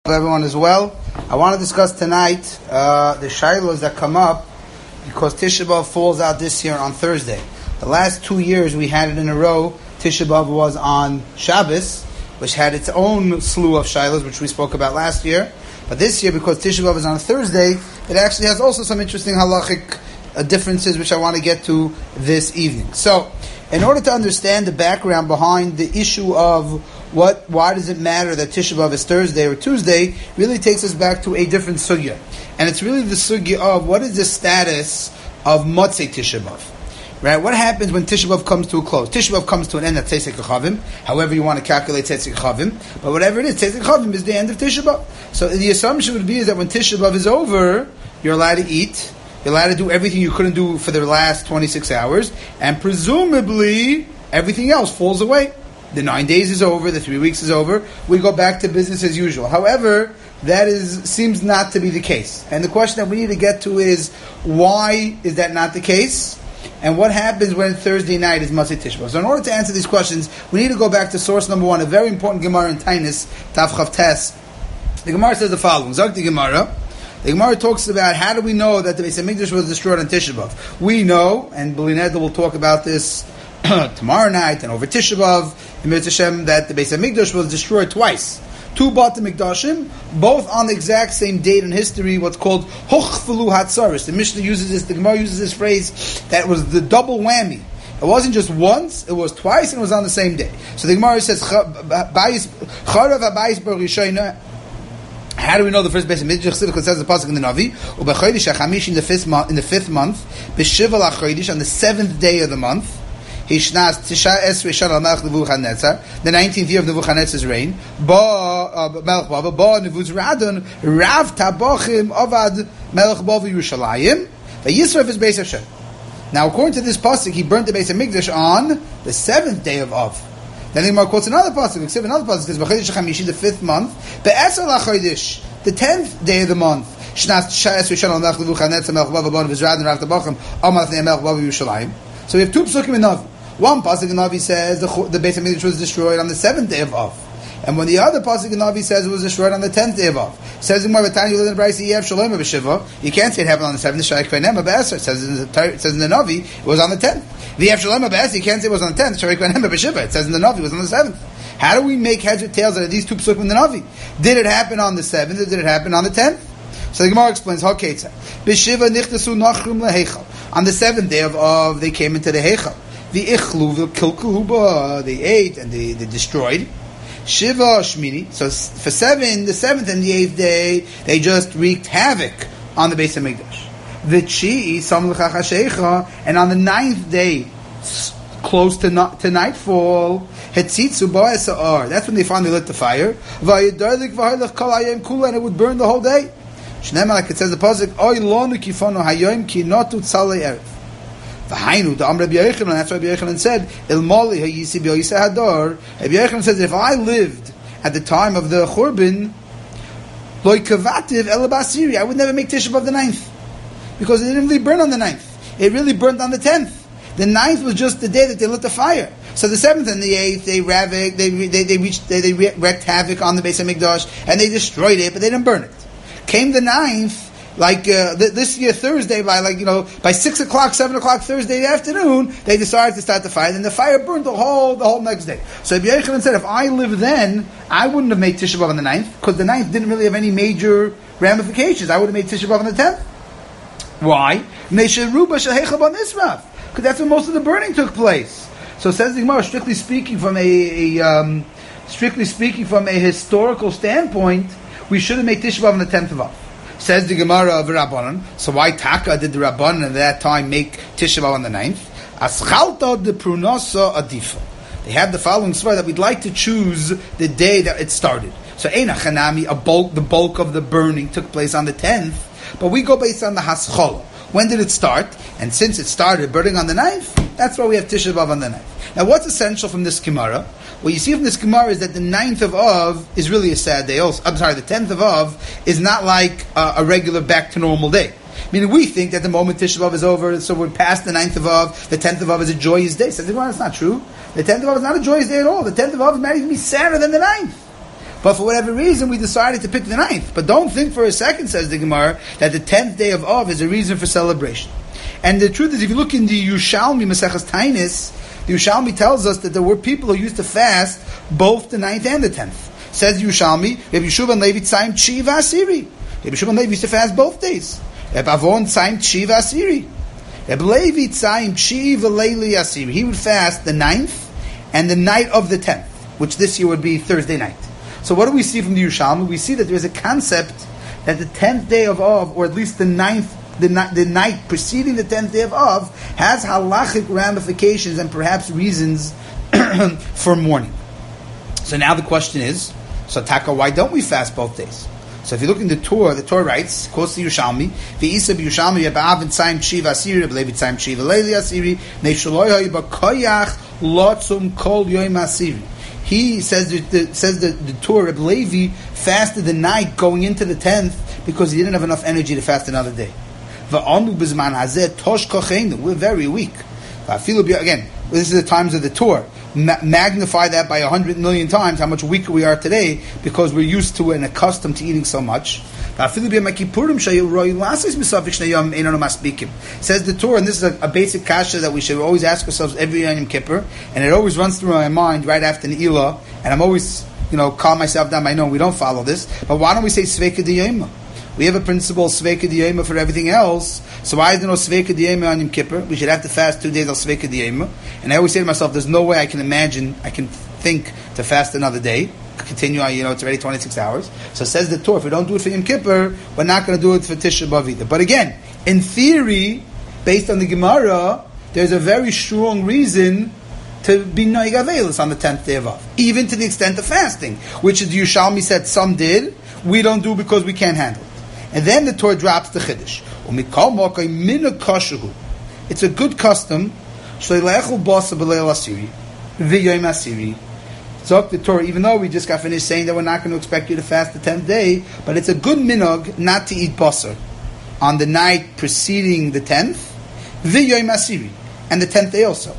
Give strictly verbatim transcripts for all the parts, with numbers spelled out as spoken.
Everyone as well. I want to discuss tonight uh, the shilos that come up because Tisha B'Av falls out this year on Thursday. The last two years we had it in a row. Tisha B'Av was on Shabbos, which had its own slew of shilos, which we spoke about last year. But this year, because Tisha B'Av is on a Thursday, it actually has also some interesting halachic uh, differences, which I want to get to this evening. So, in order to understand the background behind the issue of What? Why does it matter that Tisha B'Av is Thursday or Tuesday? Really takes us back to a different sugya, and it's really the sugya of what is the status of Motzei Tisha B'Av, right? What happens when Tisha B'Av comes to a close? Tisha B'Av comes to an end at Tzeitzei Kechavim. However you want to calculate Tzeitzei Kechavim, but whatever it is, Tzeitzei Kechavim is the end of Tisha B'Av. So the assumption would be is that when Tisha B'Av is over, you're allowed to eat. You're allowed to do everything you couldn't do for the last twenty-six hours, and presumably everything else falls away. The nine days is over, the three weeks is over, we go back to business as usual. However, that is seems not to be the case. And the question that we need to get to is, why is that not the case? And what happens when Thursday night is Motzei Tisha B'Av? So in order to answer these questions, we need to go back to source number one, a very important Gemara in Tainis, Tav Chav Tes. The Gemara says the following, Zog the Gemara, the Gemara talks about how do we know that the Beis HaMikdash was destroyed on Tisha B'Av. We know, and Belineda will talk about this tomorrow night and over Tisha B'Av, in Mitzvah Hashem, that the Beis HaMikdash was destroyed twice. Two Beit HaMikdashim, both on the exact same date in history, what's called Hochfelu Hatzaris. The Mishnah uses this, the Gemara uses this phrase, that was the double whammy. It wasn't just once, it was twice, and it was on the same day. So the Gemara says, Charav HaBayis Bar Rishayna. How do we know the first Beis HaMikdash? Because it says the pasuk in the Navi, U'B'chodesh HaChamish in the fifth month, in the fifth month, B'Shiva LaChodesh, on the seventh day of the month, the nineteenth year of Nebuchadnezzar's reign. Now, according to this pasuk, he burnt the Beis HaMikdash on the seventh day of Av. Then the Gemara quotes another pasuk, except another pasuk says the fifth month, the tenth day of the month. So we have two psukim in Navi. One pasuk in Navi says the, the Beis HaMikdash was destroyed on the seventh day of Av, and when the other pasuk in Navi says it was destroyed on the tenth day of Av. It says in Marvatani you live in Braysi Yev Shalom B'Shiva. You can't say it happened on the seventh. Shaykh V'Nema B'Eser. It says in the it says in the Navi it was on the tenth. V'Yev Shalom B'Eser. You can't say it was on the tenth. Shaykh V'Nema B'Shiva. It says in the Navi it was on the seventh. How do we make heads or tails out of these two psukim in the Navi? Did it happen on the seventh or did it happen on the tenth? So the Gemara explains how B'Shiva Nichtasu Nachrum LeHeichal. On the seventh day of Av they came into the Heichal. The ichlu, the kilkuba, they ate and they, they destroyed. Shiva Shmini. So for seven, the seventh and the eighth day, they just wreaked havoc on the Beis HaMikdash. The Chi, Sam L'chachashecha, and on the ninth day, close to, not, to nightfall, Hetzitzu Ba'esa'ar. That's when they finally lit the fire. Vayedarlik v'haylach kol hayom kula, and it would burn the whole day. Shneimar, like it says the pasuk, Oy lonu kifonu hayom ki notu tzalei erev. V'hainu, the Amr Rabbi Yochanan, that's what Rabbi Yochanan said, Ilmali hayisi b'yoyisa hadar. Rabbi Yochanan says, if I lived at the time of the Churban, loy kavativ el basiri, I would never make Tisha B'Av the ninth. Because it didn't really burn on the ninth. It really burned on the tenth. The ninth was just the day that they lit the fire. So the seventh and the eighth, they ravaged, they, they, they reached, they, they wreaked havoc on the Beis HaMikdash, and they destroyed it, but they didn't burn it. Came the ninth, like uh, th- this year Thursday, by like you know by six o'clock, seven o'clock Thursday afternoon, they decided to start the fire, and the fire burned the whole the whole next day. So Rabbi Yochanan said, if I lived then, I wouldn't have made Tisha B'Av on the ninth, because the ninth didn't really have any major ramifications. I would have made Tisha B'Av on the tenth. Why? Because that's when most of the burning took place. So says the Gemara, strictly speaking from a, a um, strictly speaking from a historical standpoint, we should have made Tisha B'Av on the tenth of Av. Says the Gemara of Rabbanan. So why Taka did the Rabbanan at that time make Tisha B'Av on the ninth? Aschalta de prunasa adifa. They have the following svar that we'd like to choose the day that it started. So Eina Chanami, a bulk, the bulk of the burning took place on the tenth, but we go based on the Haschala. When did it start? And since it started burning on the ninth, that's why we have Tisha B'Av on the ninth. Now what's essential from this Gemara? What you see from this Gemara is that the ninth of Av is really a sad day also. I'm sorry, the tenth of Av is not like uh, a regular back to normal day. Meaning we think that the moment Tisha B'Av is over, so we're past the ninth of Av, the tenth of Av is a joyous day. So that's not true. The tenth of Av is not a joyous day at all. The tenth of Av might even be sadder than the ninth. But for whatever reason, we decided to pick the ninth. But don't think for a second, says the Gemara, that the tenth day of Av is a reason for celebration. And the truth is, if you look in the Yerushalmi Maseches Tainis, the Yerushalmi tells us that there were people who used to fast both the ninth and the tenth. Says Yerushalmi, Rabbi Yeshua and Levi Tzaim Tshi V'Asiri. Rabbi Yeshua and Levi used to fast both days. Rabbi Avon Tzaim Tshi V'Asiri. Rabbi Levi Tzaim Tshi V'Leili Asiri. He would fast the ninth and the night of the tenth, which this year would be Thursday night. So what do we see from the Yerushalmi? We see that there is a concept that the tenth day of Av, or at least the ninth, the, the night preceding the tenth day of Av, has halachic ramifications and perhaps reasons for mourning. So now the question is, so Taka, why don't we fast both days? So if you look in the Torah, the Torah writes, quotes the Yerushalmi, V'isa b'Yerushalmi Yab'av Tzayim Tshiva Asiri, B'Levi Tzayim Tshiva Leili Asiri, Ne'shaloi Hoy B'Koyach Lotzum Kol Yoim Asiri. He says that the, says that the Torah, Reb Levi fasted the night going into the tenth because he didn't have enough energy to fast another day. V'anu b'zman hazeh tosh kocheinu. We're very weak. Again, this is the times of the Torah. Ma- magnify that by a hundred million times how much weaker we are today because we're used to and accustomed to eating so much. Says the Torah, and this is a, a basic kasha that we should always ask ourselves every Yom Kippur, and it always runs through my mind right after Ne'ilah, and I'm always, you know, calm myself down. I know we don't follow this, but why don't we say Sveika D'Yoma? We have a principle Sveika D'Yoma for everything else, so why is there no Sveika D'Yoma on Yom Kippur? We should have to fast two days of Sveika D'Yoma. And I always say to myself, there's no way I can imagine, I can think to fast another day. Continue on, you know, it's already twenty-six hours. So says the Torah, if we don't do it for Yom Kippur, we're not going to do it for Tisha B'Av either. But again, in theory, based on the Gemara, there's a very strong reason to be Noig Avelis on the tenth day of Av. Even to the extent of fasting, which is the Yerushalmi said some did, we don't do because we can't handle it. And then the Torah drops the Chiddush. It's a good custom. So the Torah, even though we just got finished saying that we're not going to expect you to fast the tenth day, but it's a good minog not to eat basar on the night preceding the tenth, v'yoyim asiri, and the tenth day also.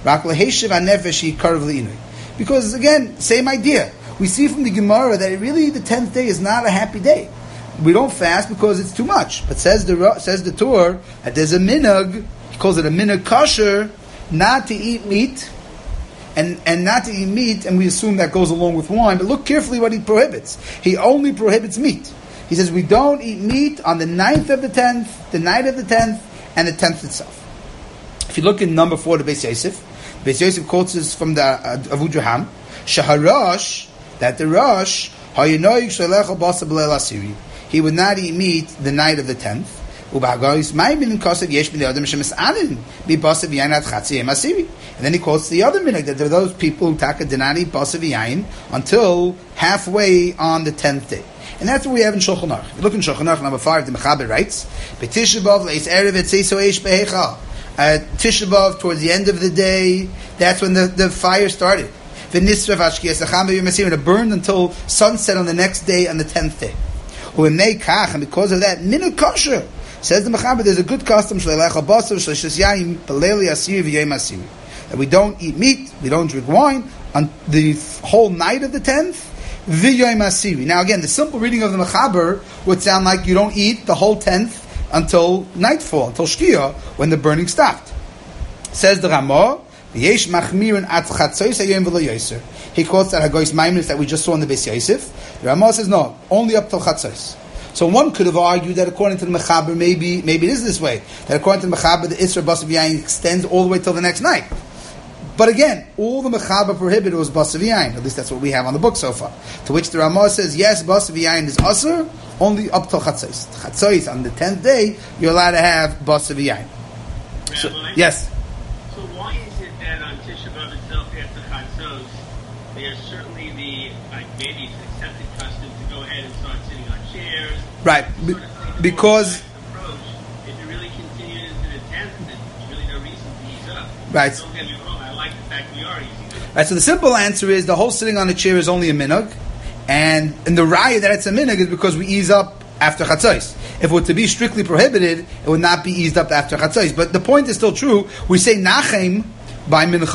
Because again, same idea. We see from the Gemara that really the tenth day is not a happy day. We don't fast because it's too much. But says the says the Torah that there's a minog, he calls it a minog kosher, not to eat meat, and, and not to eat meat, and we assume that goes along with wine, but look carefully what he prohibits. He only prohibits meat. He says we don't eat meat on the ninth of the tenth, the night of the tenth, and the tenth itself. If you look in number four, the Beis Yosef, Beis Yosef quotes this from the uh, Avu Jaham, Shaharash, that the Rosh, Hayinoik Shalecha Basa B'leil Asiri, he would not eat meat the night of the tenth. And then he quotes the other minhag that there are those people who taka did not eat basa v'yayin until halfway on the tenth day. And that's what we have in Shulchan Aruch. If you look in Shulchan Aruch, number five, the Mechaber writes, B'Tisha B'Av le'is erev etzeiso eish be'hecha. At Tisha B'Av, towards the end of the day, that's when the, the fire started. And it burned until sunset on the next day, on the tenth day. And because of that, minhag kosher. Says the Mechaber, there's a good custom that we don't eat meat, we don't drink wine on the whole night of the tenth. Now again, the simple reading of the Mechaber would sound like you don't eat the whole tenth until nightfall, until Shkia, when the burning stopped. Says the Ramah, he quotes that Hagoyis Maimonides that we just saw in the Beis Yosef. The Ramah says no, only up till Chatzos. So one could have argued that according to the Mechaber, maybe maybe it is this way, that according to the Mechaber, the Isra Basa V'yayin extends all the way till the next night. But again, all the Mechaber prohibited was Basa V'yayin. At least that's what we have on the book so far. To which the Ramah says, yes, Basa V'yayin is Asr, only up till Chatzos. Chatzos, on the tenth day, you're allowed to have Basa V'yayin. So, yes? So why is it that on Tisha B'Av itself, after Chatzos, there's certainly the, like maybe it's an accepted custom to go ahead and start sitting on chairs. Right, Be- because approach, if you really continue into the tenth, then there's really no reason to ease up. Right. Don't get me wrong, I like the fact we are easing up. Right. So the simple answer is the whole sitting on a chair is only a minhag, and and the raya that it's a minhag is because we ease up after chatzos. If it were to be strictly prohibited, it would not be eased up after chatzos. But the point is still true. We say nachem by mincha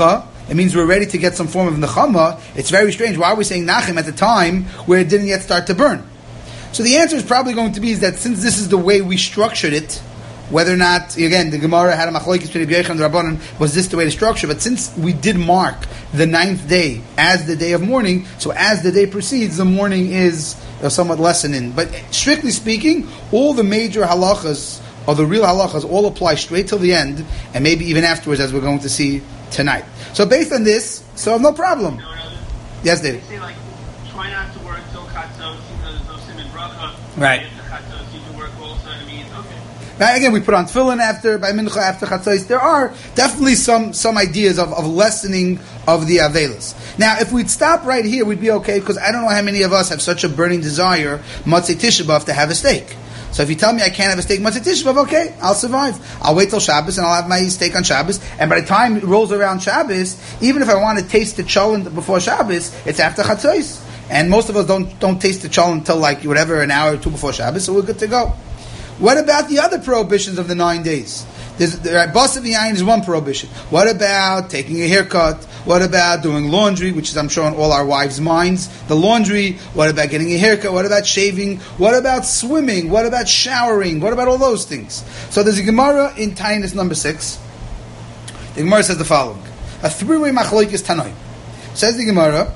it means we're ready to get some form of nechama. It's very strange. Why are we saying nachem at the time where it didn't yet start to burn? So the answer is probably going to be is that since this is the way we structured it, whether or not, again, the Gemara had a machlokes between Rabbi Yochanan and Rabbanan, was this the way to structure? But since we did mark the ninth day as the day of mourning, so as the day proceeds, the mourning is uh, somewhat lessened. But strictly speaking, all the major halachas, or the real halachas, all apply straight till the end, and maybe even afterwards, as we're going to see tonight. So based on this, so no problem. No, no, yes, David. They say, like, try not to work till chatzos, even though there's no simon bracha. Right. After chatzos, you can work also. I mean, okay. Now, again, we put on tefillin after, by mincha, after chatzos. There are definitely some, some ideas of, of lessening of the avelas. Now, if we'd stop right here, we'd be okay, because I don't know how many of us have such a burning desire, Motzei Tisha B'Av, to have a steak. So if you tell me I can't have a steak Motzei Tisha B'Av, okay, I'll survive. I'll wait till Shabbos and I'll have my steak on Shabbos. And by the time it rolls around Shabbos, even if I want to taste the cholent before Shabbos, it's after chatzos. And most of us don't don't taste the cholent until like whatever, an hour or two before Shabbos, so we're good to go. What about the other prohibitions of the nine days? There's, the Bas of Yain is one prohibition. What about taking a haircut? What about doing laundry, which is I'm sure on all our wives' minds? The laundry. What about getting a haircut? What about shaving? What about swimming? What about showering? What about all those things? So there's a Gemara in Tainus number six. The Gemara says the following: a three-way machlokes Tanoim. Says the Gemara,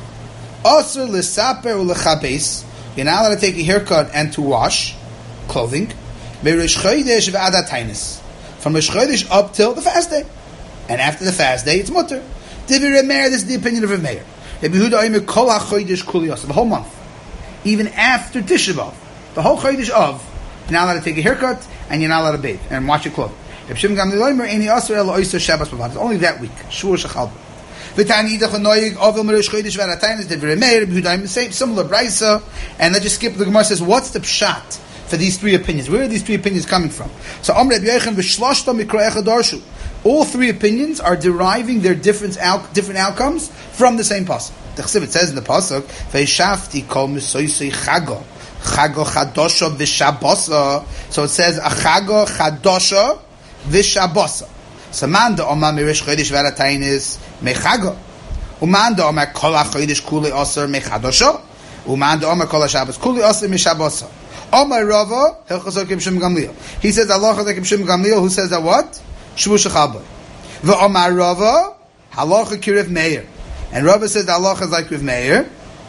Asur l'saper u'lechabes. You're not allowed to take a haircut and to wash clothing. Me'Rosh Chodesh v'Ad Tainus. From Rosh Chodesh up till the fast day, and after the fast day, it's mutter. Divi Reb Meir, this is the opinion of Reb Meir. Reb Yehuda Omer Kol HaChodesh Kuli Yosef, the whole month, even after Tisha B'Av, the whole Chodesh of, you're not allowed to take a haircut and you're not allowed to bathe and wash your clothing. Reb Shimon Gamliel Omer Eini Asur Elo Oyser Shabbos B'Vad. It's only that week. Shur Shechal. V'Tani Yidach Noyig Ovil Merosh Chodesh V'Ad Tainus. Divi Reb Meir, Reb Yehuda Omer, same similar brisa. And let's just skip. The Gemara says, what's the pshat for these three opinions? Where are these three opinions coming from? So, Amr Rabbi Yochanan v'shloshta mikra'echa darshu. All three opinions are deriving their different out, different outcomes from the same pasuk. The Chesiv, it says in the pasuk, "Ve'ishafti kol misoisei chago, chago chadosha v'shabosa." So it says, "A chago chadosha v'shabosa." So, man da omar mirish chodesh v'ad tainis mechago, uman da omar kol hachodesh kuli aser mechadosha, uman da omar kol hashabbos kuli aser meshabosa. Omar Rava, Hilchos Shem Gamliel. He says Allah like Shem Gamliel. Who says that what? Shvu Shechabah. V'Omar Rava, Halacha Kirev Meir. And Rava says that Allah is like Rev Meir.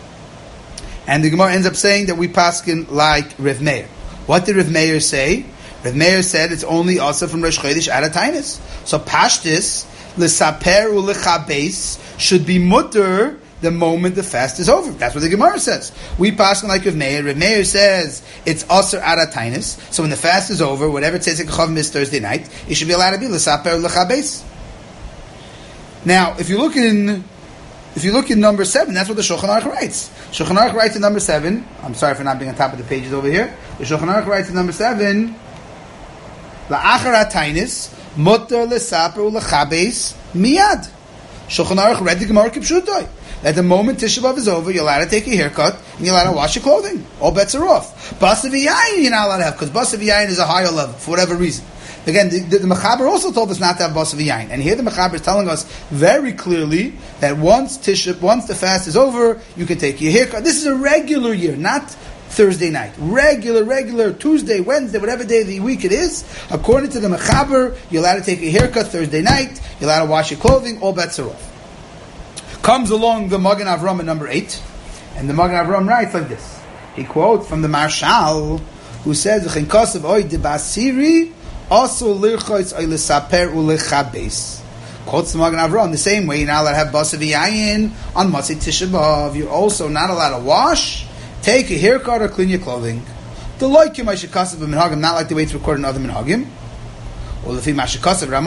And the Gemara ends up saying that we paskin like Rev Meir. What did Rev Meir say? Rev Meir said it's only also from Rosh Chodesh Ad Tainus. So Pashtis l'saper u'lechabes should be mutter the moment the fast is over. That's what the Gemara says. We pass on like Rav Meir. Rav Meir says it's Asur Ad Tainus. So when the fast is over, whatever Tzedek Chav is Thursday night, it should be allowed to be l'saper l'chabes. Now, if you look in, if you look in number seven, that's what the Shulchan Aruch writes. Shulchan Aruch writes in number seven. I'm sorry for not being on top of the pages over here. The Shulchan Aruch writes in number seven, la'achar Ad Tainus mutter l'saper l'chabes miyad. Shulchan Aruch read the Gemara Kipshutoi. At the moment Tisha B'Av is over, you're allowed to take a haircut and you're allowed to wash your clothing. All bets are off. Basa v'yayin you're not allowed to have, because Basa v'yayin is a higher level for whatever reason. Again, the, the, the Mechaber also told us not to have Basa v'yayin, and here the Mechaber is telling us very clearly that once Tisha, once the fast is over, you can take your haircut. This is a regular year, not Thursday night. Regular, regular Tuesday, Wednesday, whatever day of the week it is. According to the Mechaber, you're allowed to take a haircut Thursday night. You're allowed to wash your clothing. All bets are off. Comes along the Magen Avram in number eight, and the Magen Avram writes like this. He quotes from the Marshal, who says, "V'chein kosev oy de basiri also lirchos oy lesaper ulechabes." Quotes the Magen Avram the same way. You're not allowed to have basa v'yayin on Motzei Tisha B'Av. You're also not allowed to wash, take a haircut, or clean your clothing. The loikim I should kosev b'minhagim, not like the way it's recorded in other minhagim. Says the Magen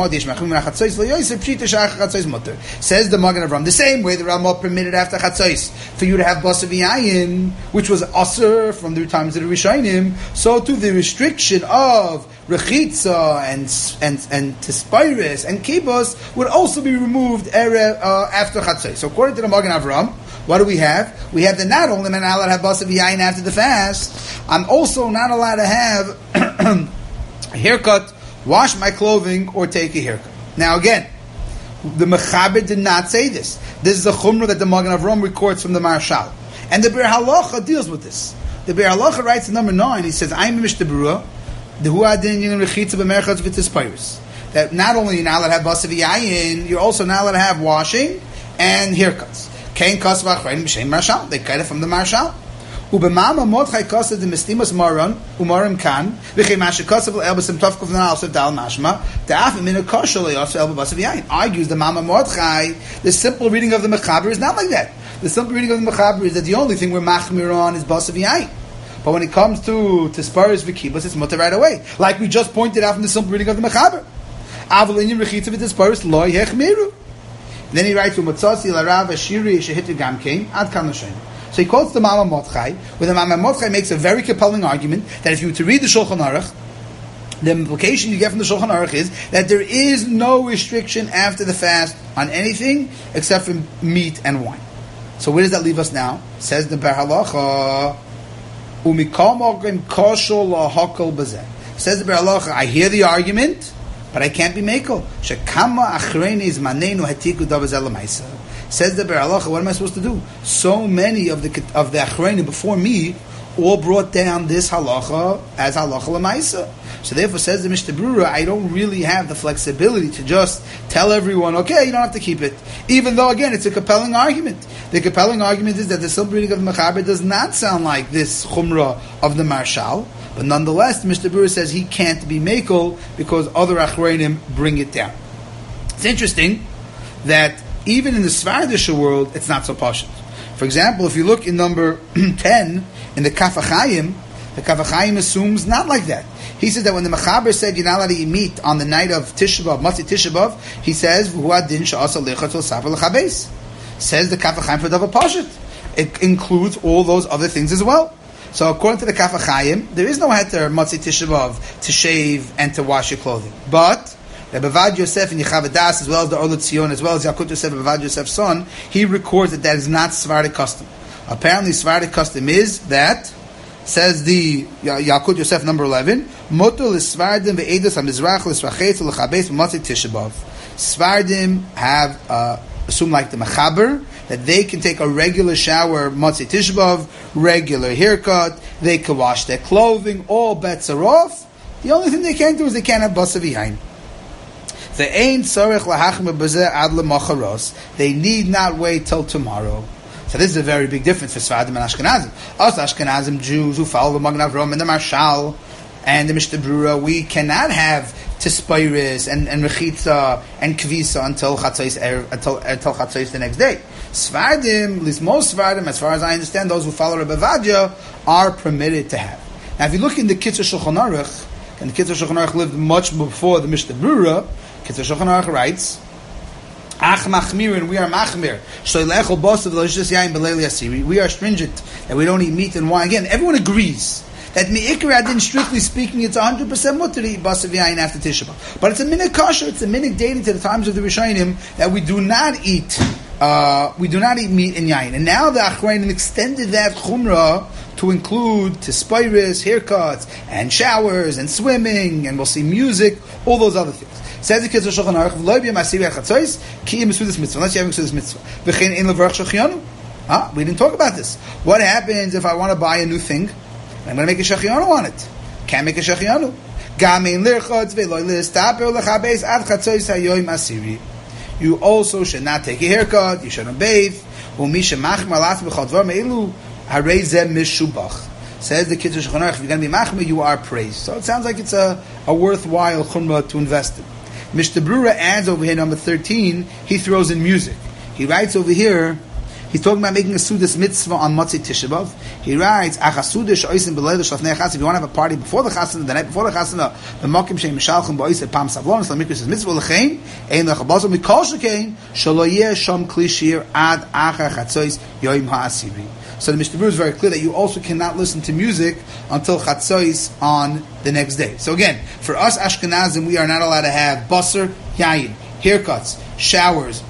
Avram, the same way the Ramah permitted after Chatzos for you to have Basa v'yayin, which was Asur from the times of the Rishonim, so to the restriction of Rechitza and and and Tispiris and Kibos would also be removed uh, after Chatzos. So according to the Magen Avram, what do we have? We have that not only am I not allowed to have Basa v'yayin after the fast, I'm also not allowed to have a haircut, wash my clothing, or take a haircut. Now again, The Mechaber did not say this. This is a chumrah that the Magen Avraham records from the Marshal. And the Bir Halacha deals with this. The Bir Halacha writes in number nine, he says, I'm Mishnah Berurah, the Huadin Yin Rechitza B'merchatz V'Tispyrus. That not only you're not allowed to have basav yayin, you're also not allowed to have washing and haircuts. Kain Kasva Achrein B'Shem Marshal. They cut it from the Marshal. Ubemama Mordechai Kasav the Mistimas Maron Umarim Kan V'Chei Mashe Kasav L'Elbasim Tovkov Nal Alsav Dal Mashma Da'af Min Kosher L'Yosef Elba Basav Yayin. Argues the Mama Mordechai. The simple reading of the Mechaber is not like that. The simple reading of the Mechaber is that the only thing we're machmir on is basav yayin. But when it comes to Tisparis V'Kibas, it's mutter right away. Like we just pointed out from the simple reading of the Mechaber. Aval Inyan Rechitza V'Tisparis Lo Yechmiru. Then he writes, U'matzasi L'Rav Ashiri Shehitu Gamkein Ad Kan L'Shem. So he quotes the Mama Mordechai, where the Mama Mordechai makes a very compelling argument that if you were to read the Shulchan Aruch, the implication you get from the Shulchan Aruch is that there is no restriction after the fast on anything except for meat and wine. So where does that leave us now? Says the Ber Halacha, Umikol Mogim Kosher Lahakol Bazeh. Says the Ber Halacha, I hear the argument, but I can't be mekel. Shekama Achreini is Manenu Hatiku Davazel Lamaisa. Says the Ber Halacha, what am I supposed to do? So many of the of the Achreini before me all brought down this halacha as halacha lemaisa. So therefore, says the Mishnah Berurah, I don't really have the flexibility to just tell everyone, okay, you don't have to keep it. Even though, again, it's a compelling argument. The compelling argument is that the simple reading of the Mechaber does not sound like this chumrah of the Marshal, but nonetheless, the Mishnah Berurah says he can't be mekel because other achreinim bring it down. It's interesting that even in the Svardish world, it's not so pashut. For example, if you look in number ten, in the Kaf HaChaim, the Kaf HaChaim assumes not like that. He says that when the Mechaber said you're not allowed to eat meat on the night of Tisha B'Av, Matzah Tisha B'Av, he says, V'huadin sha'asa lechatul safer l'chabes. Says the Kaf HaChaim for Davar Pashut. It includes all those other things as well. So according to the Kaf HaChaim, there is no heter Matzah Tisha B'Av to shave and to wash your clothing. But Rebbe Vad Yosef and Yechav Das, as well as the Olet Zion, as well as Yakut Yosef, Rebbe Vad Yosef's son, he records that that is not Sephardic custom. Apparently, Sephardic custom is that, says the Yakut Yosef number eleven, Motul Svardim ve'edus hamizrach l'srachetz l'chabes b'matzah Tisha B'Av. Svardim have uh, assume like the Mechaber that they can take a regular shower Matzah Tisha B'Av, regular haircut, they can wash their clothing, all bets are off. The only thing they can't do is they can't have basav yayin. They need not wait till tomorrow. So this is a very big difference for Sfardim and Ashkenazim. Us Ashkenazim Jews who follow the Magen Avraham and the Marshal and the Mishnah Berurah, we cannot have Tispyrus and, and Rechitza and Kvisa until Chatzos until until Chatzos the next day. Sfardim, at least most Sfardim, as far as I understand, those who follow Rebbe Vadya are permitted to have. Now, if you look in the Kitzur Shulchan Aruch, and the Kitzur Shulchan Aruch lived much before the Mishnah Berurah, Kitzur Shulchan Aruch writes, Ach machmirin, we are machmir. Shleilechol bosav l'shus yayin b'leil yasiri. We are stringent that we don't eat meat and wine. Again, everyone agrees that mi'ikra adin, strictly speaking, it's one hundred percent mutter to eat bosav yayin after Tisha B'Av. But it's a minhag kosher. It's a minhag dating to the times of the Rishonim that we do not eat. Uh, we do not eat meat and yayin. And now the Achrayim extended that chumrah to include tispyrus, haircuts, and showers, and swimming, and we'll see music, all those other things. Says the Kitzur Shulchan Aruch, "V'lo b'yam asiri achatzos ki im sudas mitzvah." Unless you have sudas mitzvah, v'chein in levarach shechianu. Ah, we didn't talk about this. What happens if I want to buy a new thing? I'm going to make a shechianu on it. Can't make a shechianu. Gamin lirchotz ve'lo listaper lechabes ad chatzos hayoyim asiri. You also should not take a haircut. You shouldn't bathe. U'misha machmar las b'chol dvar me'ilu harei zeh mishubach. Says the Kitzur Shulchan Aruch, if you're going to be machmir, you are praised. So it sounds like it's a, a worthwhile chumrah to invest in. Mishnah Berurah adds over here, number thirteen, he throws in music. He writes over here, he's talking about making a sudas mitzvah on Matzah Tisha B'Av. He writes, Ach ha-sudas she'osim b'leil shlafnei chasana. If you want to have a party before the chasana, the night before the chasana, the mokim she'im mishalchim ba'oiseh pam savlon, so the mikvah says mitzvah l'chein, ein lechabazol mikol shekein, shelo yeh shom kli shir ad achar chatzos yoim ha'asiri. So the Mishnah Berurah is very clear that you also cannot listen to music until Chatzos on the next day. So again, for us Ashkenazim, we are not allowed to have basar, yayin, haircuts, showers,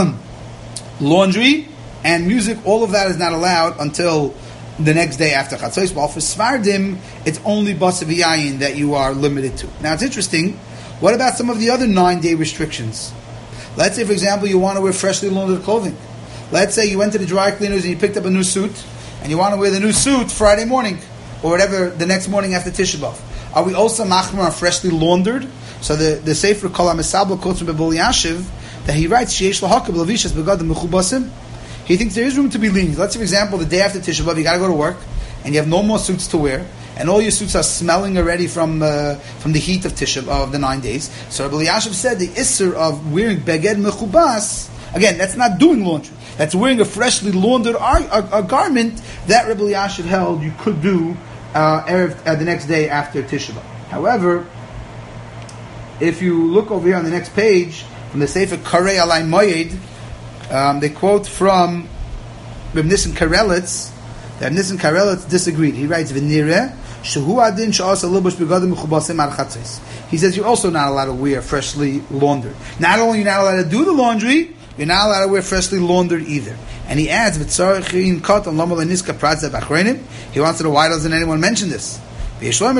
laundry, and music. All of that is not allowed until the next day after Chatzos. While for Svardim, it's only basar v'yayin that you are limited to. Now it's interesting. What about some of the other nine-day restrictions? Let's say, for example, you want to wear freshly laundered clothing. Let's say you went to the dry cleaners and you picked up a new suit, and you want to wear the new suit Friday morning, or whatever, the next morning after Tisha B'Av. Are we also machmer on freshly laundered? So the, the Sefer Kol HaMesabel quotes from Bebul Yashiv that he writes, Sheyesh lahakab lavishas begadim mechubasim. He thinks there is room to be lenient. Let's say, for example, the day after Tisha B'Av, you got to go to work, and you have no more suits to wear, and all your suits are smelling already from uh, from the heat of Tisha B'Av, of the nine days. So Rabbi Yashiv said the isser of wearing beged mechubas, again, that's not doing laundry. That's wearing a freshly laundered ar- a, a garment that Rabbi Yashiv held you could do uh, erev, uh, the next day after Tisha B'Av. However, if you look over here on the next page from the Sefer Karei Alai Moyed, um, they quote from Reb Nissen Karelitz that Nissen Karelitz disagreed. He writes, "V'nireh shehu adin she'asa libush begadim mechubasim ad chatzos." He says you're also not allowed to wear freshly laundered. Not only you're not allowed to do the laundry, you're not allowed to wear freshly laundered either. And he adds, he wants to know why doesn't anyone mention this? So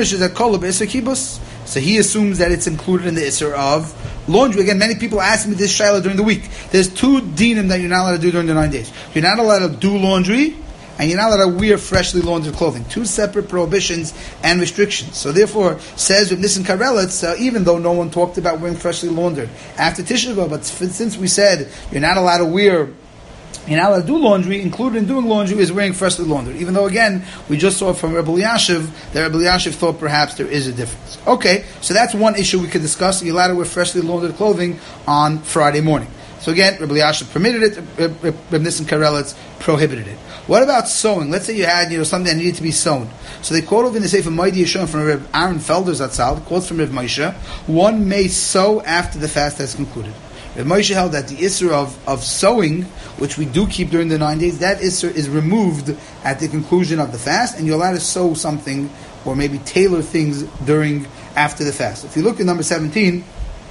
he assumes that it's included in the Isser of laundry. Again, many people ask me this shayla during the week. There's two dinim that you're not allowed to do during the nine days. You're not allowed to do laundry, and you're not allowed to wear freshly laundered clothing. Two separate prohibitions and restrictions. So therefore, says with Nissen Karelitz, uh, even though no one talked about wearing freshly laundered after Tisha B'Av, but since we said you're not allowed to wear, you're not allowed to do laundry, included in doing laundry is wearing freshly laundered. Even though, again, we just saw from Rebbe Yashiv that Rebbe Yashiv thought perhaps there is a difference. Okay, so that's one issue we could discuss. You're allowed to wear freshly laundered clothing on Friday morning. So again, Rebbe Yashiv permitted it, Rebbe Nissen Karelitz prohibited it. What about sewing? Let's say you had, you know, something that needed to be sewn. So they quote over in the Sefer Moedi Yeshon from Rebbe Aaron Felder Zatzal, quotes from Rebbe Moshe, one may sew after the fast has concluded. Rebbe Moshe held that the Isser of, of sewing, which we do keep during the nine days, that Isser is removed at the conclusion of the fast, and you're allowed to sew something or maybe tailor things during, after the fast. If you look at number seventeen,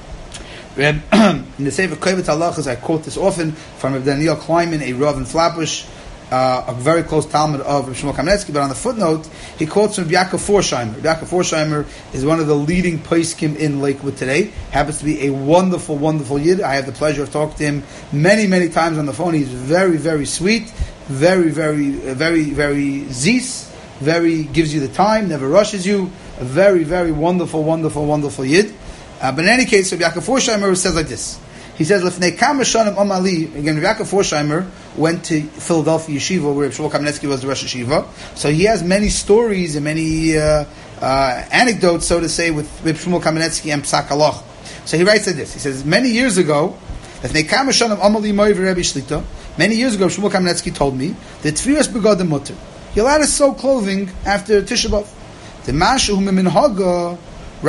Reb, in the Sefer Kovetz Halachos, I quote this often from Reb Daniel Kleiman, a Rav in Flatbush, uh, a very close Talmud of Reb Shmuel Kamenetsky, but on the footnote, he quotes from Yaakov Forsheimer. Yaakov Forsheimer is one of the leading poskim in Lakewood today. Happens to be a wonderful, wonderful Yid. I have the pleasure of talking to him many, many times on the phone. He's very, very sweet, very, very, uh, very, very zis, very gives you the time, never rushes you. A very, very wonderful, wonderful, wonderful Yid. Uh, but in any case, Rabbi Yaakov Forsheimer says like this. He says, "Lefnei kama shanim omali." Again, Rabbi Yaakov Forsheimer went to Philadelphia Yeshiva, where Shmuel Kamenetsky was the Rosh Yeshiva. So he has many stories and many uh, uh, anecdotes, so to say, with Rabbi Shmuel Kamenetsky and Psak Halach. So he writes like this. He says, "Many years ago, Lefnei kama shanim omali moiv Rabbi Shlita." Many years ago, Shmuel Kamenetsky told me that tfiras begadim mutter. You're allowed to sew clothing after Tisha B'Av. The mashu minhaga. He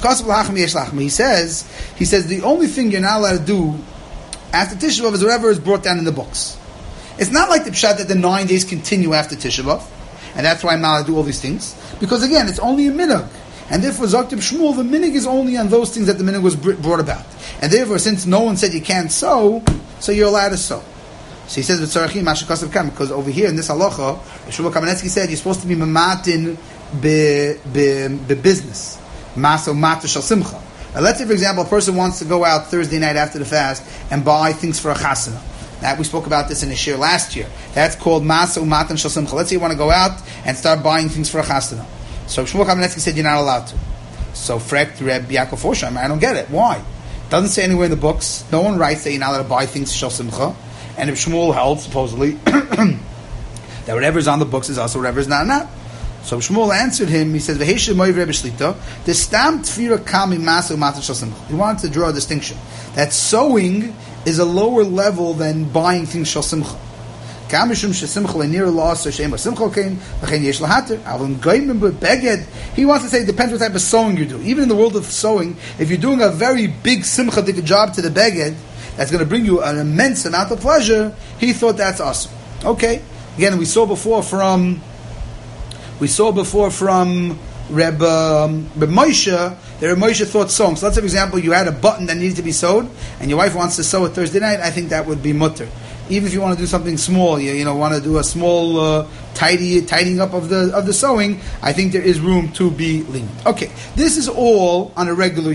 says, he says the only thing you're not allowed to do after Tisha B'Av is whatever is brought down in the books. It's not like the pshat that the nine days continue after Tisha B'Av, and that's why I'm not allowed to do all these things. Because again, it's only a minhag, and therefore Zaktim Shmuel, the minhag is only on those things that the minhag was brought about, and therefore since no one said you can't sew, so you're allowed to sew. So he says because over here in this halacha, Shmuel Kamenetsky said you're supposed to be mamatin be be be business. Maso mata shal simcha. Now, let's say, for example, a person wants to go out Thursday night after the fast and buy things for a chasana. That we spoke about this in a shir last year. That's called maso mata shal simcha. Let's say you want to go out and start buying things for a chasana. So Shmuel Kamenetsky said you're not allowed to. So frekt Reb Yaakov Forsheimer, I don't get it. Why? It doesn't say anywhere in the books. No one writes that you're not allowed to buy things shal simcha. And if Shmuel held supposedly that whatever's on the books is also whatever's not not. So Shmuel answered him. He says, "V'heishe moiv Rebbe Shlita, the stam tfira kami maso mata shal simcha." He wanted to draw a distinction that sewing is a lower level than buying things shal simcha. Kamishum shesimcha le'nir la'aser she'ema simcha kein v'chein yesh lahater. Avon goyim beged. He wants to say it depends what type of sewing you do. Even in the world of sewing, if you're doing a very big simchadik job to the beged, that's going to bring you an immense amount of pleasure. He thought that's awesome. Okay. Again, we saw before from. We saw before from Reb, um, Reb Moshe that Reb Moshe thought sewing. So let's say, for example, you had a button that needed to be sewed, and your wife wants to sew it Thursday night. I think that would be mutter. Even if you want to do something small, you, you know, want to do a small uh, tidy tidying up of the of the sewing, I think there is room to be lenient. Okay, this is all on a regular year.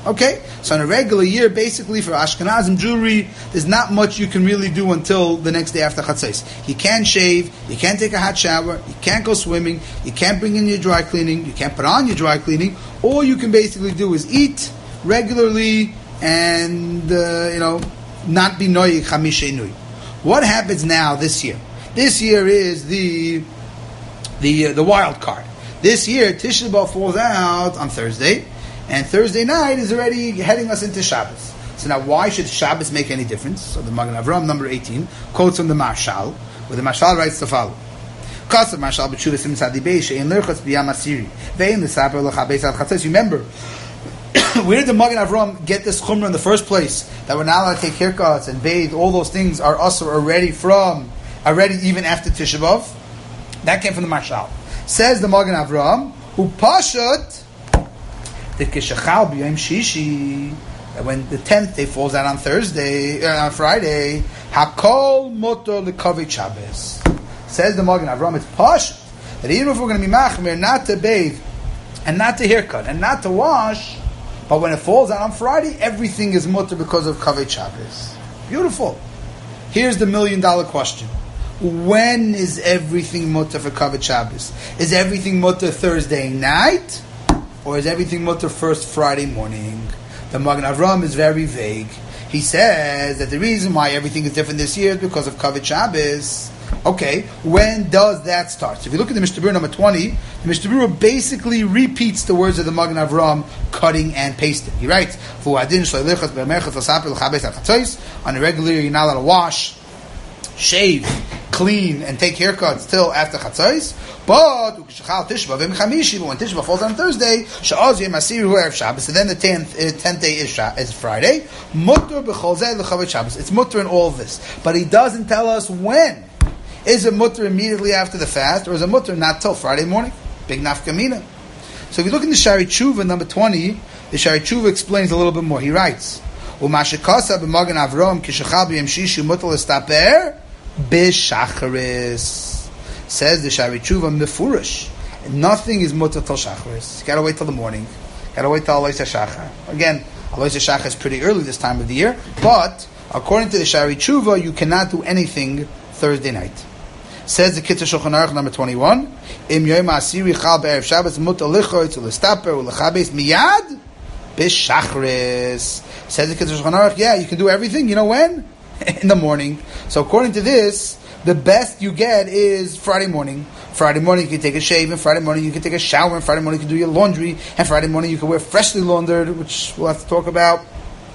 Okay, so in a regular year, basically for Ashkenazim Jewry, there's not much you can really do until the next day after Chatzos. You can't shave, you can't take a hot shower, you can't go swimming, you can't bring in your dry cleaning, you can't put on your dry cleaning. All you can basically do is eat regularly and, uh, you know, not be noyig chamishe nui. What happens now this year? This year is the the uh, the wild card. This year, Tisha B'Av falls out on Thursday, and Thursday night is already heading us into Shabbos. So now, why should Shabbos make any difference? So the Magen Avraham, number eighteen, quotes from the Marshal, where the Marshal writes the following. Remember, where did the Magen Avraham get this chumrah in the first place? That we're not allowed to take haircuts and bathe, all those things are usher already from, already even after Tisha B'Av? That came from the Marshal. Says the Magen Avraham, who pashut the kishachal b'yom shishi, that when the tenth day falls out on Thursday, uh, on Friday, hakol motor l'kavod Shabbos. Says the Magen Avraham, it's pashut that even if we're going to be machmir not to bathe and not to haircut and not to wash, but when it falls out on Friday, everything is mutter because of kavod Shabbos. Beautiful. Here's the million dollar question. When is everything mutter for kavod Shabbos? Is everything mutter Thursday night? Or is everything mutter first Friday morning? The Magen Avraham is very vague. He says that the reason why everything is different this year is because of kavod Shabbos. Okay, when does that start? So if you look at the Mishnah Berurah number twenty, the Mishnah Berurah basically repeats the words of the Magen Avraham, cutting and pasting. He writes, on a regular year, you're not allowed to wash, shave, clean, and take haircuts till after Chatzos. But when Tisha B'Av falls on Thursday, so then the tenth, uh, tenth day is, is Friday. It's mutter in all of this. But he doesn't tell us when. Is it mutter immediately after the fast, or is it mutter not till Friday morning? Big nafkamina. So if you look in the Shari Tshuva, number twenty, the Shari Tshuva explains a little bit more. He writes, "Umashikasa b'Magen Avraham kishachal b'yom shishi mutter l'staper b'shacharis." Says the Shari Tshuva mefurish. Nothing is mutter till shacharis. You gotta wait till the morning. You gotta wait till Alois HaShachar. Again, Alois HaShachar is pretty early this time of the year, but according to the Shari Tshuva, you cannot do anything Thursday night. Says the Kitzur Shulchan Aruch number twenty-one, Im Yom Asiri Chal Be'erev Shabbos Mutar Lichoy to L'Staper U'Lechabes Miyad B'Shachris. Says the Kitzur Shulchan Aruch, yeah, you can do everything. You know when? In the morning. So according to this, the best you get is Friday morning. Friday morning you can take a shave, and Friday morning you can take a shower, and Friday morning you can do your laundry, and Friday morning you can wear freshly laundered, which we'll have to talk about.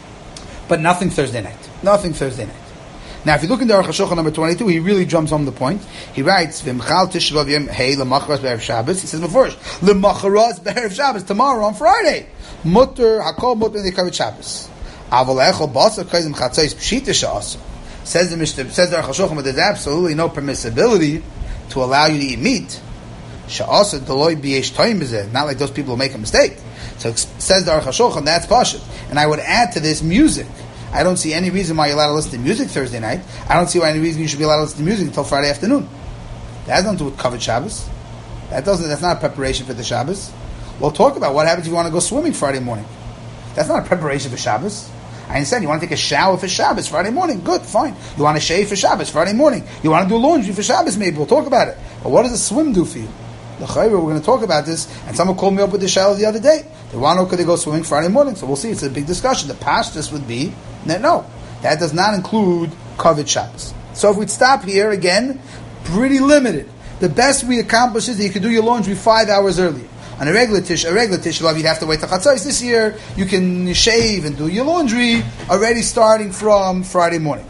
But nothing Thursday night. Nothing Thursday night. Now, if you look in the Aruch HaShulchan number twenty-two, he really jumps home the point. He writes, "V'mchal Tisha B'Av Yom Hey L'Macharas B'Erev Shabbos." He says before, "L'Macharas B'Erev Shabbos," tomorrow on Friday. Mutter Hakol Mutter L'Kavod Shabbos. Aval Echol Basar Kazim Chatzos Pshita She'asur. Says the Mishnah, says the Aruch HaShulchan, but there's absolutely no permissibility to allow you to eat meat. She'asur D'loi B'Yesh Toim B'Zeh. Not like those people who make a mistake. So says the Aruch HaShulchan, that's pashut. And I would add to this music. I don't see any reason why you're allowed to listen to music Thursday night. I don't see why any reason you should be allowed to listen to music until Friday afternoon. That has nothing to do with kavod Shabbos. That doesn't. That's not a preparation for the Shabbos. We'll talk about what happens if you want to go swimming Friday morning. That's not a preparation for Shabbos. I understand you want to take a shower for Shabbos Friday morning. Good, fine. You want to shave for Shabbos Friday morning. You want to do laundry for Shabbos maybe. We'll talk about it. But what does a swim do for you? The Chayra, we're going to talk about this, and someone called me up with the shadow the other day. They want to know could they go swimming Friday morning. So we'll see. It's a big discussion. The pashtus would be that no. That does not include kavod Shabbos. So if we'd stop here, again, pretty limited. The best we accomplish is that you can do your laundry five hours earlier. On a regular tish, a regular tish love, you'd have to wait till Chatzos. This year, you can shave and do your laundry already starting from Friday morning.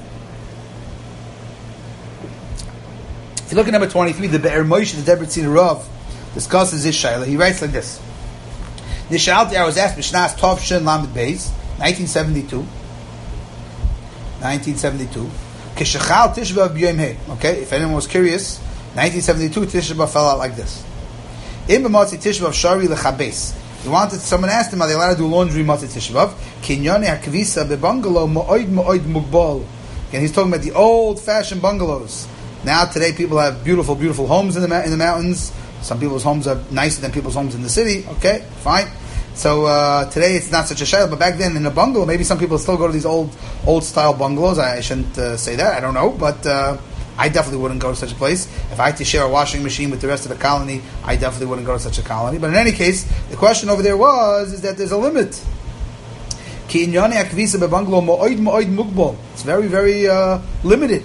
If you look at number twenty-three, the Be'er Moshe, the Deborah Tzina Rav, discusses this shayla. He writes like this. Nishalti, I was asked, Mishnas Tov Shin Lamed Beis, nineteen seventy-two. nineteen seventy-two. Kishachal Tisha B'Av B'Yom Hey. Okay, if anyone was curious, nineteen seventy-two, Tisha B'Av fell out like this. Im b'matzi Tisha B'Av Shari L'Chabes. He wanted, someone asked him, are they allowed to do laundry matzi Tisha B'Av? Kinyane HaKvisa B'Bungalow Ma'oid Ma'oid Mugbal. And he's talking about the old-fashioned bungalows. Now, today, people have beautiful, beautiful homes in the in the mountains. Some people's homes are nicer than people's homes in the city. Okay, fine. So uh, today it's not such a shayla, but back then in a bungalow, maybe some people still go to these old old style bungalows. I, I shouldn't uh, say that. I don't know, but uh, I definitely wouldn't go to such a place. If I had to share a washing machine with the rest of the colony, I definitely wouldn't go to such a colony. But in any case, the question over there was is that there's a limit. It's very, very uh, limited.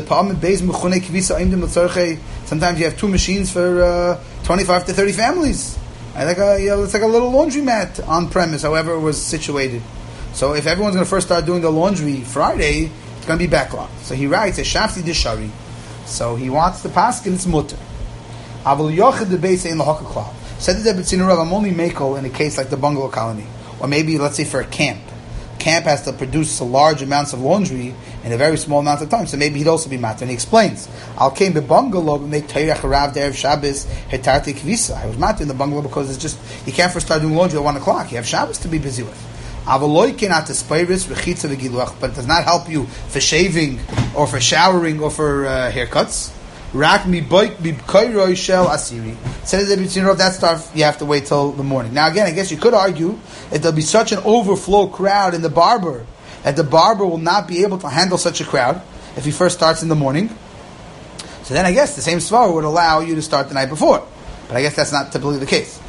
Sometimes you have two machines for uh, twenty-five to thirty families. I like a, you know, it's like a little laundromat on premise, however it was situated. So if everyone's going to first start doing the laundry Friday, it's going to be backlogged. So he writes a shafti deshari. So he wants the paskin, it's mutter. Avol yochid the base in the hakaklav. Said the Betzina Rav, I'm only makel in a case like the bungalow colony, or maybe let's say for a camp. Camp has to produce a large amounts of laundry in a very small amount of time, so maybe he'd also be matter. And he explains, I'll came the bungalow and make Teirach Harav Derev Shabbos Hetarte Kvisa. I was matter in the bungalow because it's just, you can't first start doing laundry at one o'clock. You have Shabbos to be busy with. Avaloi cannot dispairis rechitza v'giluach, but it does not help you for shaving or for showering or for uh, haircuts. Rak mi boik mi koiroi shel asiri. Says the Betzina Rav, that stuff you have to wait till the morning. Now again, I guess you could argue that there'll be such an overflow crowd in the barber that the barber will not be able to handle such a crowd if he first starts in the morning. So then I guess the same svar would allow you to start the night before. But I guess that's not typically the case.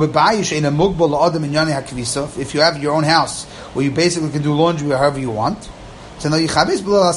If you have your own house where you basically can do laundry however you want, then you shouldn't.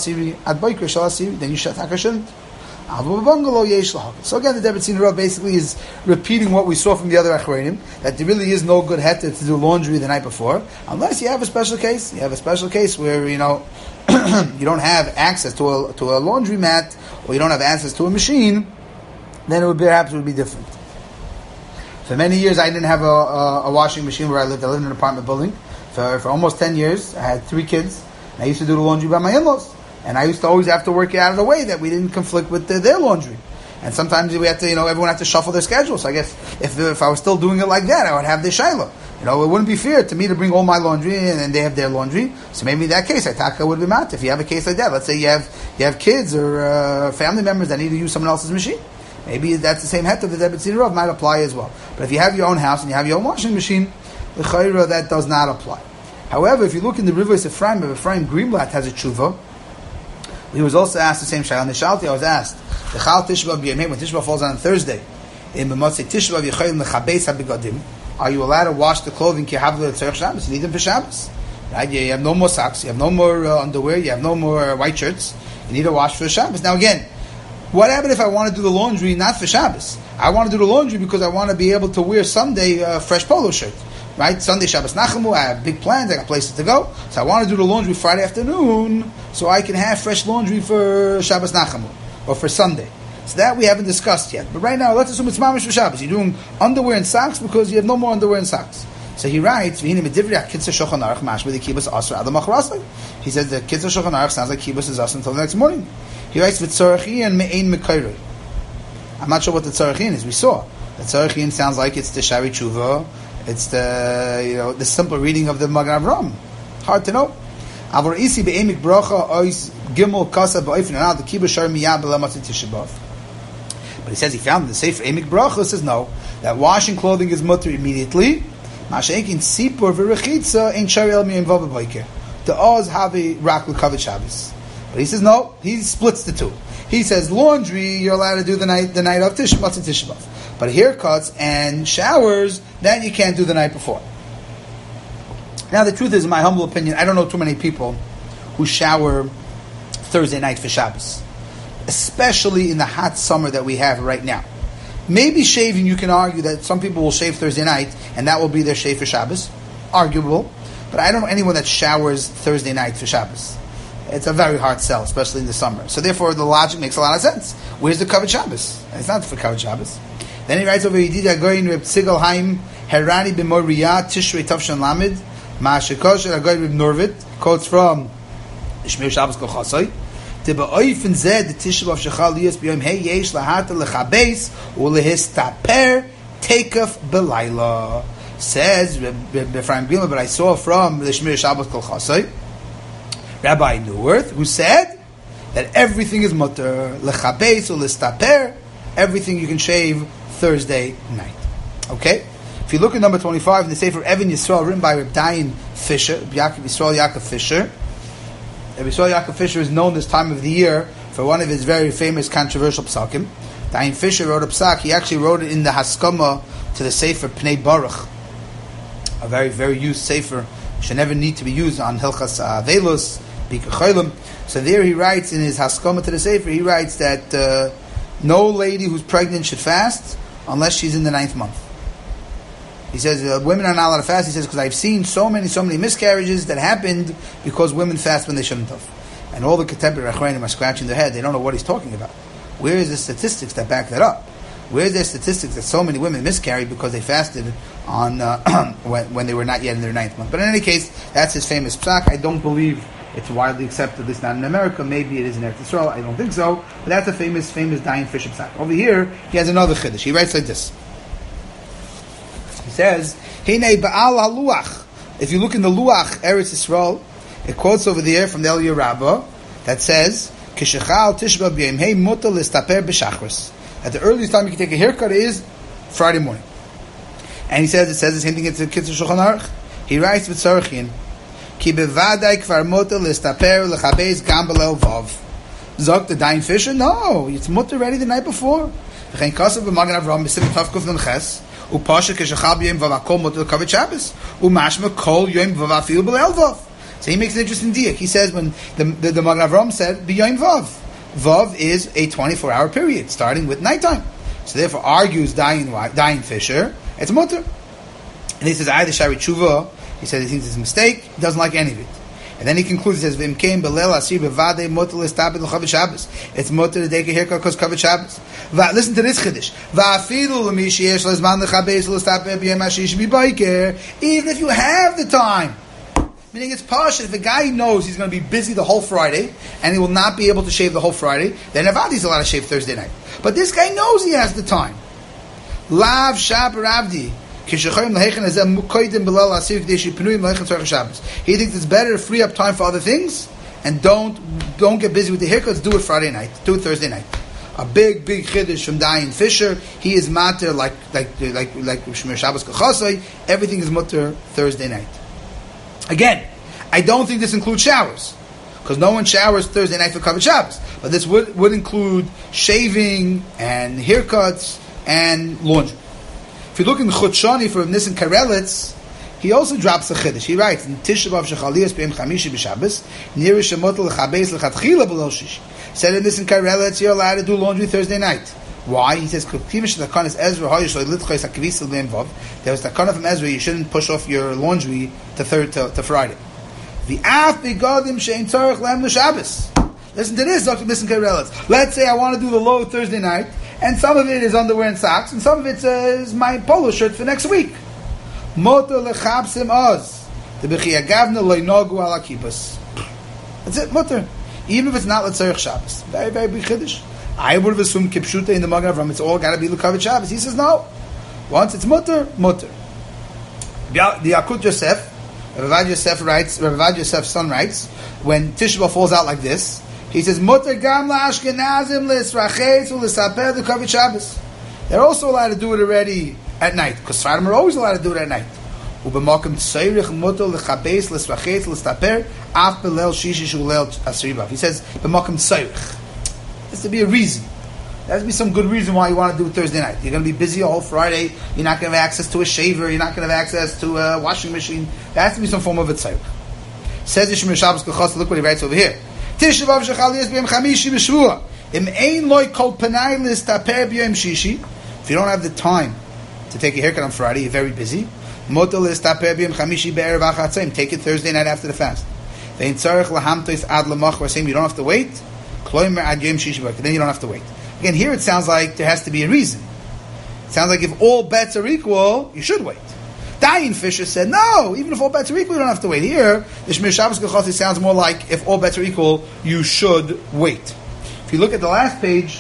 So again, the Betzina Rav basically is repeating what we saw from the other Achronim, that there really is no good heter to do laundry the night before, unless you have a special case. You have a special case where, you know, you don't have access to a to a laundry mat, or you don't have access to a machine, then it would perhaps it would be different. For many years, I didn't have a, a, a washing machine where I lived. I lived in an apartment building. For, for almost ten years, I had three kids, and I used to do the laundry by my in-laws. And I used to always have to work it out of the way that we didn't conflict with the, their laundry. And sometimes we had to, you know, everyone had to shuffle their schedule. So I guess if if I was still doing it like that, I would have the shayla. You know, it wouldn't be fair to me to bring all my laundry in and they have their laundry. So maybe in that case, I taka would be mat. If you have a case like that, let's say you have you have kids or uh, family members that need to use someone else's machine. Maybe that's the same heter that the Betzina Rav might apply as well. But if you have your own house and you have your own washing machine, the chayra that does not apply. However, if you look in the Rivos Ephraim, Ephraim Greenblatt has a tshuva. He was also asked the same shayla. Nishalti, I was asked, the Chal Tishba b'Yemei, when Tishba falls on Thursday, in B'motzei Tishba v'Yechayim lechabeis habigadim, are you allowed to wash the clothing ki havle tzarech Shabbos? You need them for Shabbos, right? You have no more socks, you have no more uh, underwear, you have no more uh, white shirts. You need to wash for Shabbos. Now again, what happened if I want to do the laundry not for Shabbos? I want to do the laundry because I want to be able to wear Sunday a uh, fresh polo shirt. Right? Sunday, Shabbos Nachamu, I have big plans, I got places to go. So I want to do the laundry Friday afternoon so I can have fresh laundry for Shabbos Nachamu or for Sunday. So that we haven't discussed yet. But right now, let's assume it's mamish for Shabbos. You're doing underwear and socks because you have no more underwear and socks. So he writes, he says the Kitzur Shulchan Aruch sounds like kibbutz is us until the next morning. He writes, I'm not sure what the tzarachin is. We saw. The tzarachin sounds like it's the Shari Tshuva. It's the, you know, the simple reading of the Magen Avraham. Hard to know. But he says he found in the Sefer Eimik Bracha says no, that washing clothing is mutter immediately. The Oz have a rak l'kavod Shabbos. But he says no, he splits the two. He says laundry you're allowed to do the night the night of Tisha B'av and Tisha B'av. But haircuts and showers, that you can't do the night before. Now the truth is, in my humble opinion, I don't know too many people who shower Thursday night for Shabbos. Especially in the hot summer that we have right now. Maybe shaving, you can argue that some people will shave Thursday night, and that will be their shave for Shabbos. Arguable. But I don't know anyone that showers Thursday night for Shabbos. It's a very hard sell, especially in the summer. So therefore, the logic makes a lot of sense. Where's the kavod Shabbos? It's not for kavod Shabbos. Then he writes over Yedidya Goyin Reb Tzigal Haim Herani b'Moriya Tishrei Tavshan Lamed Ma'ashikosh Agoyin Reb Norvit quotes from Shmir Shabbos Kol Chasoi Tiba'oifen Zed Tisha B'Av Shechal Liyos B'Yom Hey Yesh Lahata Lechabeis Ulehistaper Takef B'Layla. Says Reb Ephraim Greenblatt, but I saw from the Shmir Shabbos Kol Chasoi Rabbi Neuwirth, who said that everything is mutter lechabeis or listaper, everything you can shave Thursday night. Okay, If you look at number twenty-five in the Sefer Even Yisrael, written by Reb Dayan Fisher, Yaakov Yisrael Yaakov Fisher. Reb Yisrael Yaakov Fisher is known this time of the year for one of his very famous controversial psakim. Dayan Fisher wrote a psak. He actually wrote it in the Haskama to the Sefer Pnei Baruch, a very, very used Sefer. Should never need to be used on Hilchas Avelos, Bika Cholim. So there he writes in his Haskama to the Sefer, he writes that uh, no lady who's pregnant should fast unless she's in the ninth month. He says uh, women are not allowed to fast. He says because I've seen so many, so many miscarriages that happened because women fast when they shouldn't have. And all the contemporary Achronim are scratching their head. They don't know what he's talking about. Where is the statistics that back that up? Where is there statistics that so many women miscarried because they fasted on uh, when, when they were not yet in their ninth month? But in any case, that's his famous psak. I don't believe it's widely accepted, at least not in America. Maybe it is in Eretz Yisrael. I don't think so. But that's a famous, famous Dayan Fisher psak. Over here, he has another chiddush. He writes like this. He says, "Hinei ba'al haluach." If you look in the Luach Eretz Yisrael, it quotes over there from the Eliyah Rabbah that says, "Kishachal tishba b'yemhei mutar listaper b'shachris." At the earliest time you can take a haircut is Friday morning. And he says, it says it's hinting into Kitzur Shulchan Aruch. He writes with Tzarchin, Ki bevadai kvar mutar listaper lechabez gam belel vav. Zog the Dayan Fisher? No, it's mutar ready the night before. V'chein kasav b'magen Avram b'sim tav kuf nun ches, u'pasha kishachal b'yem vav akol mutar l'kavod Shabbos, u'mashma kol yom vav afil belel vav. So he makes an interesting diak. He says when the, the, the Magen Avram said, b'yom vav. Vav is a twenty-four hour period, starting with nighttime. So therefore argues Dayan, Dayan Fisher, it's mutar. And he says, I the Shari Tshuva, he says he thinks it's a mistake, he doesn't like any of it. And then he concludes, he says, V'im kein belel asir bevadei mutar l'stabed l'chavod Shabbos. It's mutar to take a haircut because kavod Shabbos. Listen to this chiddush. Va'afilu l'mi sheyesh l'zman l'chabez l'stabed b'yom hashish b'boker. Even if you have the time. Meaning it's partial. If a guy knows he's going to be busy the whole Friday and he will not be able to shave the whole Friday, then Avadi's allowed to shave Thursday night. But this guy knows he has the time. Lav shab ravdi. He thinks it's better to free up time for other things and don't don't get busy with the haircuts. Do it Friday night. Do it Thursday night. A big, big chiddush from Dayan Fisher. He is matter like like like like Shmir Shabbos Kachasai. Everything is mutter Thursday night. Again, I don't think this includes showers, because no one showers Thursday night for kavod Shabbos. But this would, would include shaving and haircuts and laundry. If you look in the Chut Shani from Nissen Karelitz, he also drops a chiddush. He writes in Tisha B'av Shechaliyas B'yom Chamishi B'Shabbos Nir Shemot L'Chabez L'Chatchila B'Lol Shish. Said in Nissen Karelitz you're allowed to do laundry Thursday night. Why? He says, there was the kind of from Ezra, you shouldn't push off your laundry to third to, to Friday. Listen to this, Doctor Nissen Karelitz. Let's say I want to do the low Thursday night, and some of it is underwear and socks, and some of it uh, is my polo shirt for next week. That's it, mutter. Even if it's not L'tzarech Shabbos. Very, very big chiddush. I would have assumed Kipshuta in the Magen Avram, it's all got to be L'kavod Shabbos. He says no. Once it's mutter, mutter. The Yakut Yosef, Rav Yosef writes, Rav Yosef's son writes, when Tisha B'Av falls out like this, he says, mutter gam la'ashkenazim l'srachetz u'l'saper L'kavod Shabbos. They're also allowed to do it already at night, because Sfarim are always allowed to do it at night. U'b'makom tseirich mutter l'chabes l'srachetz l'staper af b'leil shishish u'leil asribav. He says, b'makom tseirich. There has to be a reason. There has to be some good reason why you want to do it Thursday night. You're going to be busy all Friday. You're not going to have access to a shaver. You're not going to have access to a washing machine. There has to be some form of a tzayich. Says Yishmir Shabbos Kachas. Look what he writes over here. Tisha B'av Shechaliyas B'yom Chamishi B'Shvua. Im ein loy kol panai listaper b'yom shishi. If you don't have the time to take a haircut on Friday, you're very busy. Motel listaper b'yom Chamishi be'erev achatzayim. Take it Thursday night after the fast. Ve'in tzarich lahamtois ad lemach. We're saying you don't have to wait. Then you don't have to wait. Again, here it sounds like there has to be a reason. It sounds like if all bets are equal, you should wait. Dayan Fisher said, no, even if all bets are equal, you don't have to wait. Here, the Shmir Shabbos Kachasi sounds more like if all bets are equal, you should wait. If you look at the last page,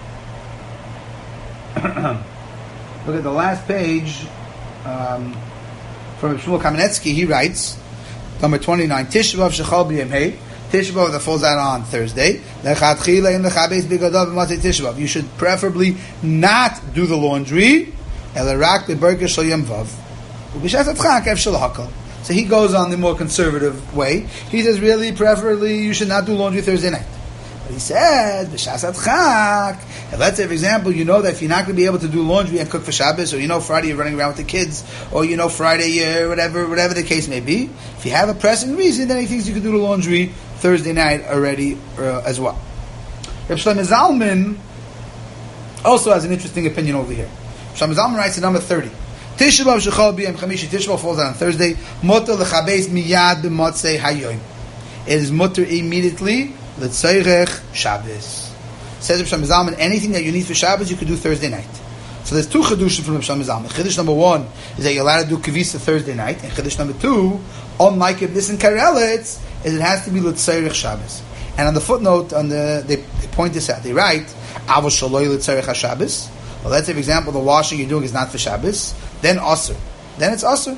look at the last page um, from Shmuel Kamenetsky, he writes, number twenty-nine, Tisha B'av Shechal B'yom Hey, Tisha B'av that falls out on Thursday. You should preferably not do the laundry Elarak beberger shel yom vav. Ubishas atchak ev shel hakol. So he goes on the more conservative way. He says, really, preferably, you should not do laundry Thursday night. But he says, b'shas adchak. And let's say, for example, you know that if you're not going to be able to do laundry and cook for Shabbos, or you know Friday you're running around with the kids, or you know Friday you're whatever, whatever the case may be. If you have a pressing reason, then he thinks you can do the laundry Thursday night already uh, as well. Reb Shlomo Zalman also has an interesting opinion over here. Shlomo Zalman writes in number thirty. Tisha B'Av shechol b'yom chamishi. Tisha B'Av falls on Thursday. Mutter lechabes miyad b'motzei hayoyim. It is mutter immediately l'tzeirech Shabbos. Says Reb Shlomo Zalman, anything that you need for Shabbos, you could do Thursday night. So there's two chedushim from Reb Shlomo Zalman. Chedush number one is that you're allowed to do kavisa Thursday night, and chedush number two, unlike if this in Karelitz, is it has to be l'tzeirech Shabbos. And on the footnote, on the they, they point this out. They write, avos shaloi l'tzeirech Shabbos. Well, let's say, for example, the washing you're doing is not for Shabbos, then Asr. Then it's Asr.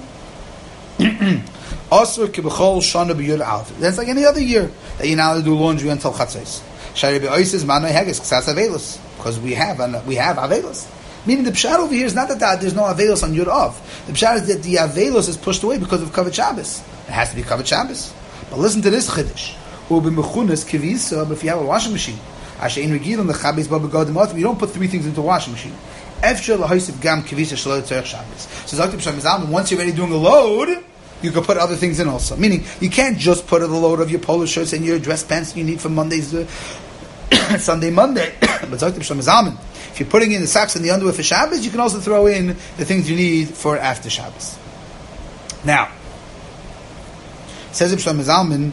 Asr kibachol shana b'yud alf. That's like any other year that you're not allowed to do laundry until Chatzos. Shari b'oises manoi heges ksas avelus, because we have we have avelus. Meaning the pshat over here is not that there's no avelus on Yud Av. The pshat is that the avelus is pushed away because of Kavod Shabbos. It has to be Kavod Shabbos. But listen to this chiddush. U'b'mechunas kivisa, but if you have a washing machine, you don't put three things into a washing machine. So once you're already doing a load, you can put other things in also. Meaning, you can't just put the load of your polo shirts and your dress pants you need for Mondays, uh, Sunday, Monday. But if you're putting in the socks and the underwear for Shabbos, you can also throw in the things you need for after Shabbos. Now, says Reb Shlomo Zalman,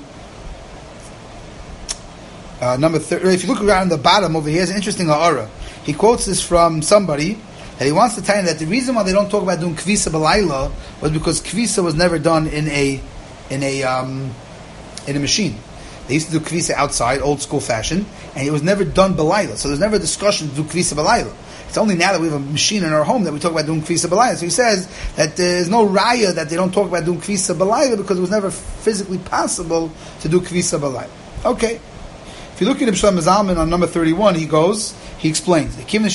Uh, number thirty. If you look around the bottom over here, it's an interesting ha'ara. He quotes this from somebody that he wants to tell you that the reason why they don't talk about doing kvisa b'layla was because kvisa was never done in a in a um, in a machine. They used to do kvisa outside, old school fashion, and it was never done b'layla. So there's never a discussion to do kvisa b'layla. It's only now that we have a machine in our home that we talk about doing kvisa b'layla. So he says that there's no raya that they don't talk about doing kvisa b'layla because it was never physically possible to do kvisa b'layla. Okay. If you look at Reb Shlomo Zalman on number thirty-one, he goes, he explains, why am I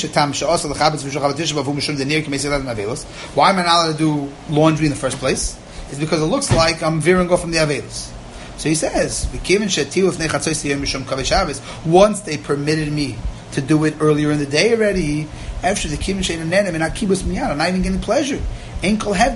not allowed to do laundry in the first place? It's because it looks like I'm veering off from the Avelos. So he says, once they permitted me to do it earlier in the day already, after the I'm not even getting pleasure. He says,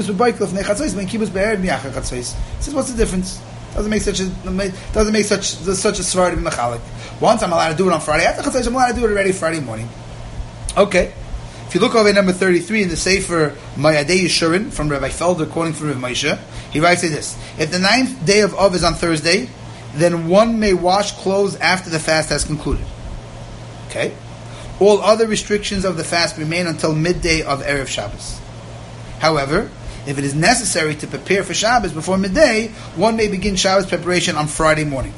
what's the difference? Doesn't make such a doesn't make such such a svara to be mechalik. Once I'm allowed to do it on Friday after Chatzos, I'm allowed to do it already Friday morning. Okay. If you look over at number thirty-three in the Sefer Mayadei Yeshurin from Rabbi Felder, quoting from Rav Moshe, he writes like this: if the ninth day of Av is on Thursday, then one may wash clothes after the fast has concluded. Okay. All other restrictions of the fast remain until midday of Erev Shabbos. However, if it is necessary to prepare for Shabbos before midday, one may begin Shabbos preparation on Friday morning.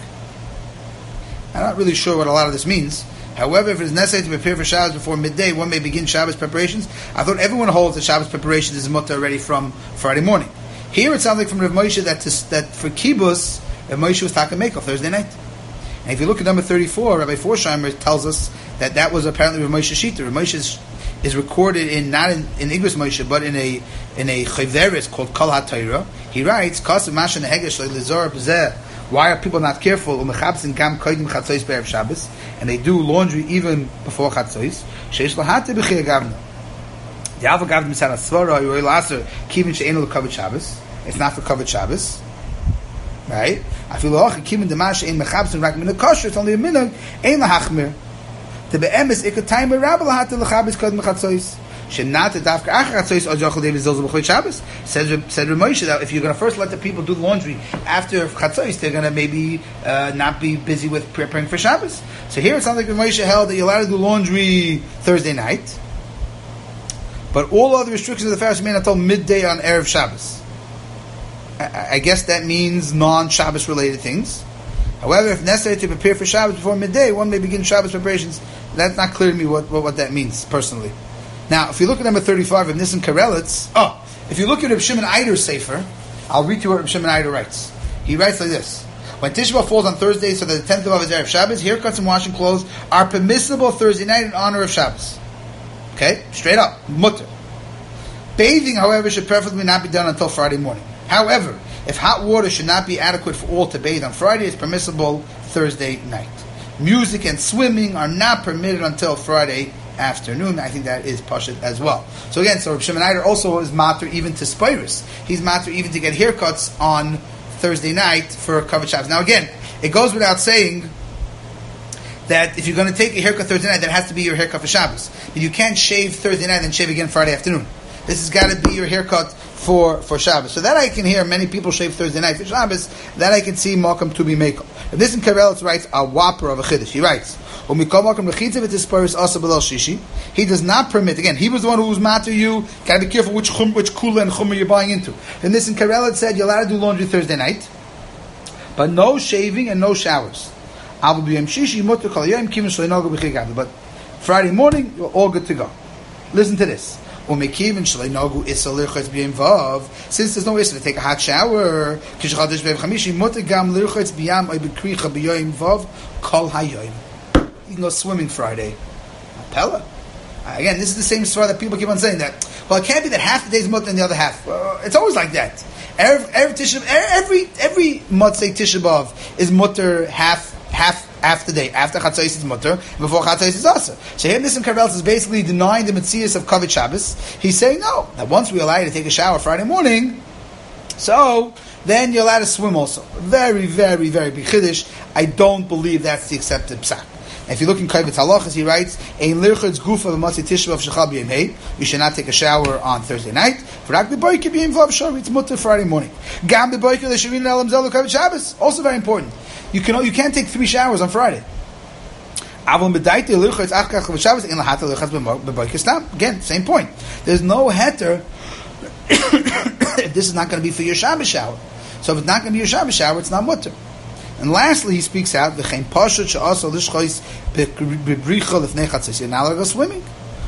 I'm not really sure what a lot of this means. However, if it is necessary to prepare for Shabbos before midday, one may begin Shabbos preparations. I thought everyone holds that Shabbos preparations is mutter already from Friday morning. Here it sounds like from Rav Moshe that, to, that for Kibbutz, Rav Moshe was talking make off Thursday night. And if you look at number thirty-four, Rabbi Forsheimer tells us that that was apparently Rav Moshe Shita. Rav Moshe is, is recorded in not in, in Igros Moshe, but in a in a Chayveris called Kol HaTorah. He writes, "Kasav Masha Nehegesh Le'Lizor B'Zeh." Why are people not careful? Umechabsin Gam Kodim Chatzos Be'erev Shabbos, and they do laundry even before Chatzos. Sheish Lahate B'Chir Gavna. The Alpha Gavna Misara Svara Yoel Aser Kivin She'enu L'Kavod Shabbos. It's not for Kavod Shabbos, right? I feel like Kivin Demash Ein Mechabsin Rak Min Kosher. It's only a minhag Ein Lahachmir. The Be'emes Ikatayim Rabbi Lahate L'Chabos Kodim Chatzos. Shenat Dafka Achar Chatzos Od Yochel David Zilzal B'Choy Shabbos. Said said Rav Moshe that if you're going to first let the people do the laundry after Chatzos, they're going to maybe uh, not be busy with preparing for Shabbos. So here it sounds like Rav Moshe held that you're allowed to do laundry Thursday night, but all other restrictions of the fast remain until midday on Erev Shabbos. I, I guess that means non-Shabbos related things. However, if necessary to prepare for Shabbos before midday, one may begin Shabbos preparations. That's not clear to me what, what, what that means personally. Now, if you look at number thirty-five of Nissen Karelitz, oh, if you look at Reb Shimon Eider's Sefer, I'll read to you what Reb Shimon Eider writes. He writes like this: when Tisha B'Av falls on Thursday, so that the tenth of Av is Erev Shabbos, haircuts and washing clothes are permissible Thursday night in honor of Shabbos. Okay? Straight up. Mutter. Bathing, however, should preferably not be done until Friday morning. However, if hot water should not be adequate for all to bathe on Friday, it's permissible Thursday night. Music and swimming are not permitted until Friday afternoon. I think that is pashut as well. So again, so Rav Shimon Eider also is matter even to spirus. He's matter even to get haircuts on Thursday night for Kavod Shabbos. Now again, it goes without saying that if you're going to take a haircut Thursday night, that has to be your haircut for Shabbos. But you can't shave Thursday night and shave again Friday afternoon. This has got to be your haircut for, for Shabbos. So that I can hear many people shave Thursday night for Shabbos. That I can see Malcolm to be makel. And this in Karelitz writes a whopper of a chiddush. He writes, he does not permit. Again, he was the one who was matter you. Got to be careful which chum, which kula and chumra you're buying into. And this in Karelitz said you're allowed to do laundry Thursday night, but no shaving and no showers. But Friday morning, you're all good to go. Listen to this. Since there's no issue to take a hot shower, you can go swimming Friday. Pella. Again, this is the same story that people keep on saying that. Well, it can't be that half the day is mutter and the other half. Well, it's always like that. Every every tisha, every every motzei Tisha B'av is mutter half half half the day. After Chatzos is mutter, before Chatzos is also. So here, Nissim Karelitz is basically denying the Metzias of Kavod Shabbos. He's saying no, that once we allow you to take a shower Friday morning, so then you're allowed to swim also. Very, very, very big chiddush. I don't believe that's the accepted psak. If you look in Kavod Halachas, he writes, "Ein lirchutz gufa v'matzei Tisha B'av shechal b'yom hey." You should not take a shower on Thursday night. V'rak b'boiker b'yom vav shor. It's mutter Friday morning. Gam b'boiker l'shavin elam zelu Kavod Shabbos. Also very important. You can you can't take three showers on Friday. Again, same point. There's no heter if this is not going to be for your Shabbos shower. So if it's not going to be your Shabbos shower, it's not mutter. And lastly, he speaks out, you're not allowed to go swimming.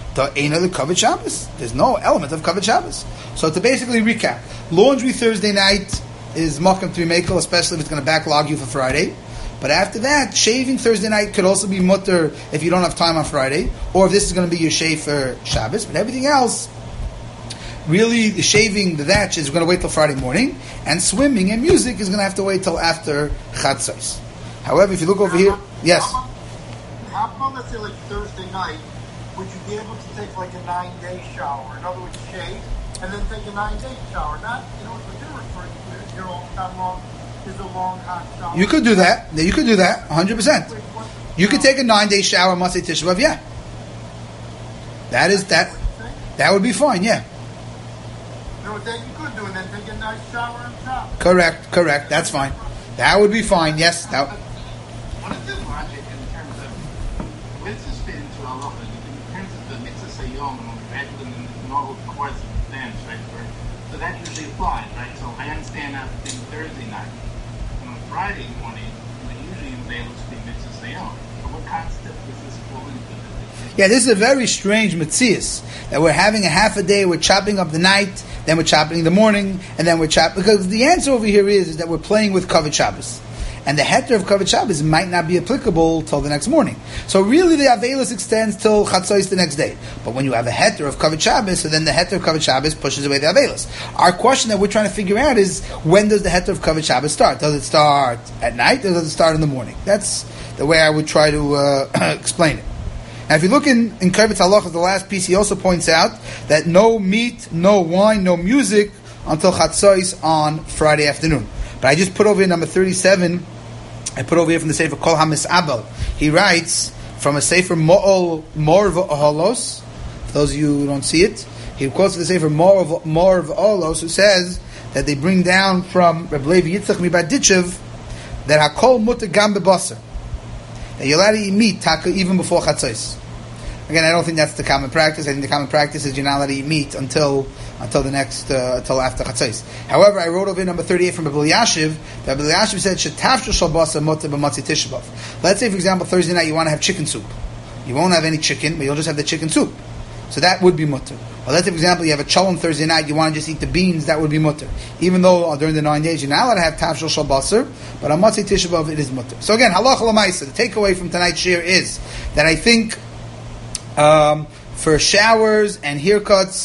There's no element of Kavod Shabbos. So to basically recap, laundry Thursday night is makam to be makel, especially if it's going to backlog you for Friday. But after that, shaving Thursday night could also be mutter if you don't have time on Friday, or if this is going to be your shave for Shabbos. But everything else, really, the shaving, the thatch is going to wait till Friday morning, and swimming and music is going to have to wait till after Chatzos. However, if you look over here, yes. How about, let's say, like Thursday night, would you be able to take like a nine-day shower? In other words, shave and then take a nine-day shower. Not, you know, what you're referring to, your own time long is a long hot shower. You could do that. You could do that, one hundred percent. You could take a nine-day shower, Motzei Tisha B'av, yeah. That is, that, that would be fine, yeah. You know what that you could do, and then take a nice shower on top. Correct, correct, that's fine. That would be fine, yes. That, what is the logic in terms of, where does this fit into halacha? In terms of the mitzvah sayom, rather than the normal course of dance, right? Where, so that usually applies, right? So I understand that thing Thursday night. And on Friday morning, usually they able to be mitzvah sayom. So what concept does this fall into? Yeah, this is a very strange metzias that we're having a half a day, we're chopping up the night, then we're chopping the morning, and then we're chopping, because the answer over here is, is that we're playing with Kavod Shabbos. And the heter of Kavod Shabbos might not be applicable till the next morning. So really the Avelis extends till Chatzos the next day. But when you have a heter of Kavod Shabbos, so then the heter of Kavod Shabbos pushes away the Avelis. Our question that we're trying to figure out is, when does the heter of Kavod Shabbos start? Does it start at night, or does it start in the morning? That's the way I would try to uh, explain it. Now, if you look in, in Kavod Halachas, the last piece, he also points out that no meat, no wine, no music until Chatzos on Friday afternoon. But I just put over here number thirty-seven, I put over here from the Sefer Kol HaMis'abel. He writes from a Sefer Mo'ol Mor V'Olos, for those of you who don't see it, he quotes the Sefer Mor V'Olos, who says that they bring down from Reb Levi Yitzchak Mibaditchev that Hakol Mutter Gam B'Basar, that you're allowed to eat meat taka even before Chatzos. Again, I don't think that's the common practice. I think the common practice is you're not allowed to eat meat until until the next uh, until after Chatzos. However, I wrote over in number thirty-eight from Abel Yashiv that Abel Yashiv said shetafshel shalbasa mutter b'matzei Tisha B'av. Let's say, for example, Thursday night you want to have chicken soup. You won't have any chicken, but you'll just have the chicken soup. So that would be mutter. Or let's say, for example, you have a cholent Thursday night, you want to just eat the beans, that would be mutter. Even though uh, during the nine days you're not allowed to have tafshel shal basar, but on Matzei Tisha B'av it is mutter. So again, halacha l'maisa, the takeaway from tonight's shir is that I think um, for showers and haircuts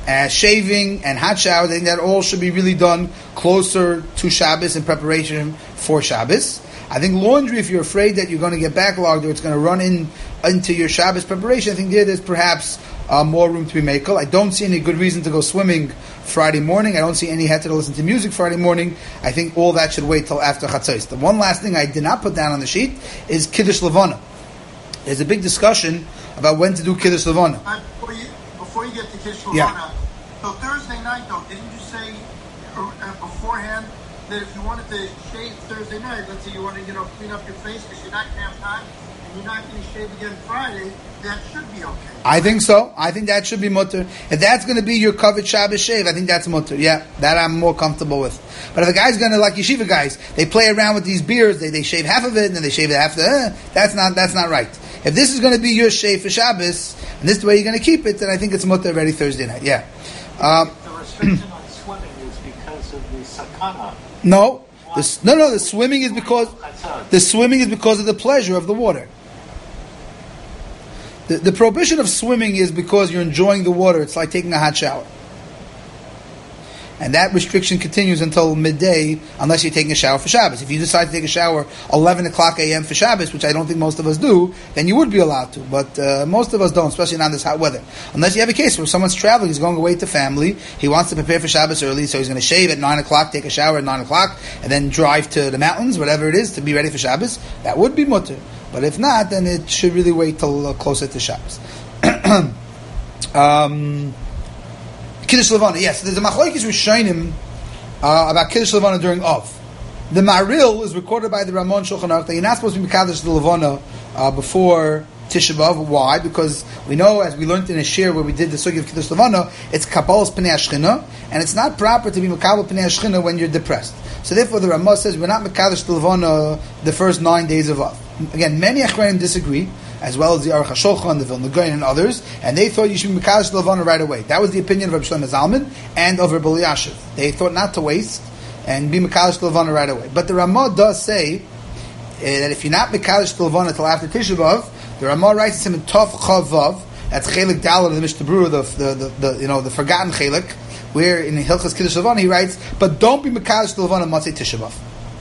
uh, shaving and hot shower, I think that all should be really done closer to Shabbos in preparation for Shabbos. I think laundry, if you're afraid that you're going to get backlogged or it's going to run in into your Shabbos preparation, I think there, there's perhaps uh, more room to be makel. I don't see any good reason to go swimming Friday morning. I don't see any heter to listen to music Friday morning. I think all that should wait till after Chatzos. The one last thing I did not put down on the sheet is Kiddush Levana. There's a big discussion about when to do Kiddush Levana. Uh, before, you, before you get to Kiddush Levana, Yeah. so Thursday night though, didn't you say uh, uh, beforehand that if you wanted to shave Thursday night, let's say you want to, you know, clean up your face because you're not going to have time and you're not going to shave again Friday, that should be okay. I think so. I think that should be mutter. If that's going to be your covered Shabbos shave, I think that's mutter. Yeah, that I'm more comfortable with. But if a guy's going to, like yeshiva guys, they play around with these beards, they, they shave half of it and then they shave it half the, eh, that's not that's not right. If this is going to be your shave for Shabbos, and this is the way you're going to keep it, then I think it's mutter already Thursday night. Yeah. Um, The restriction on swimming is because of the sakana. no, the, no, no. The swimming is because the swimming is because of the pleasure of the water. The, the prohibition of swimming is because you're enjoying the water. It's like taking a hot shower. And that restriction continues until midday, unless you're taking a shower for Shabbos. If you decide to take a shower eleven o'clock a.m. for Shabbos, which I don't think most of us do, then you would be allowed to. But uh, most of us don't, especially not in this hot weather. Unless you have a case where someone's traveling, he's going away to family, he wants to prepare for Shabbos early, so he's going to shave at nine o'clock, take a shower at nine o'clock, and then drive to the mountains, whatever it is, to be ready for Shabbos. That would be mutter. But if not, then it should really wait till uh, closer to Shabbos. um... Kiddush Levana, yes. There's a machlokes Rishonim uh, about Kiddush Levana during Av. The Maril is recorded by the Ramon Shulchan Aruch that you're not supposed to be Mekadosh the Levana uh, before Tisha B'Av. Why? Because we know, as we learned in a shir where we did the sugi of Kiddush Levana, it's Kabbalas Pnei Ashchina, and it's not proper to be Mekabel Pnei Ashchina when you're depressed. So therefore, the Ramah says we're not Mekadosh the Levana the first nine days of Av. Again, many Achronim disagree, as well as the Aruch HaShulchan, the Vilna Gaon, and others, and they thought you should be Mekadosh Levana right away. That was the opinion of Rabbi Shlomo Zalman and of Rabbi Elyashiv. They thought not to waste and be Mekadosh Levana right away. But the Ramah does say uh, that if you're not Mekadosh Levana until after Tisha B'Av, the Ramah writes him in Tov Chavav, that's Chelik Dalet of the Mishnah Berurah, the, the, the, the, you know, the forgotten Chelik, where in Hilchas Kiddush Levana he writes, but don't be Mekadosh Levana Matzei Tisha B'Av.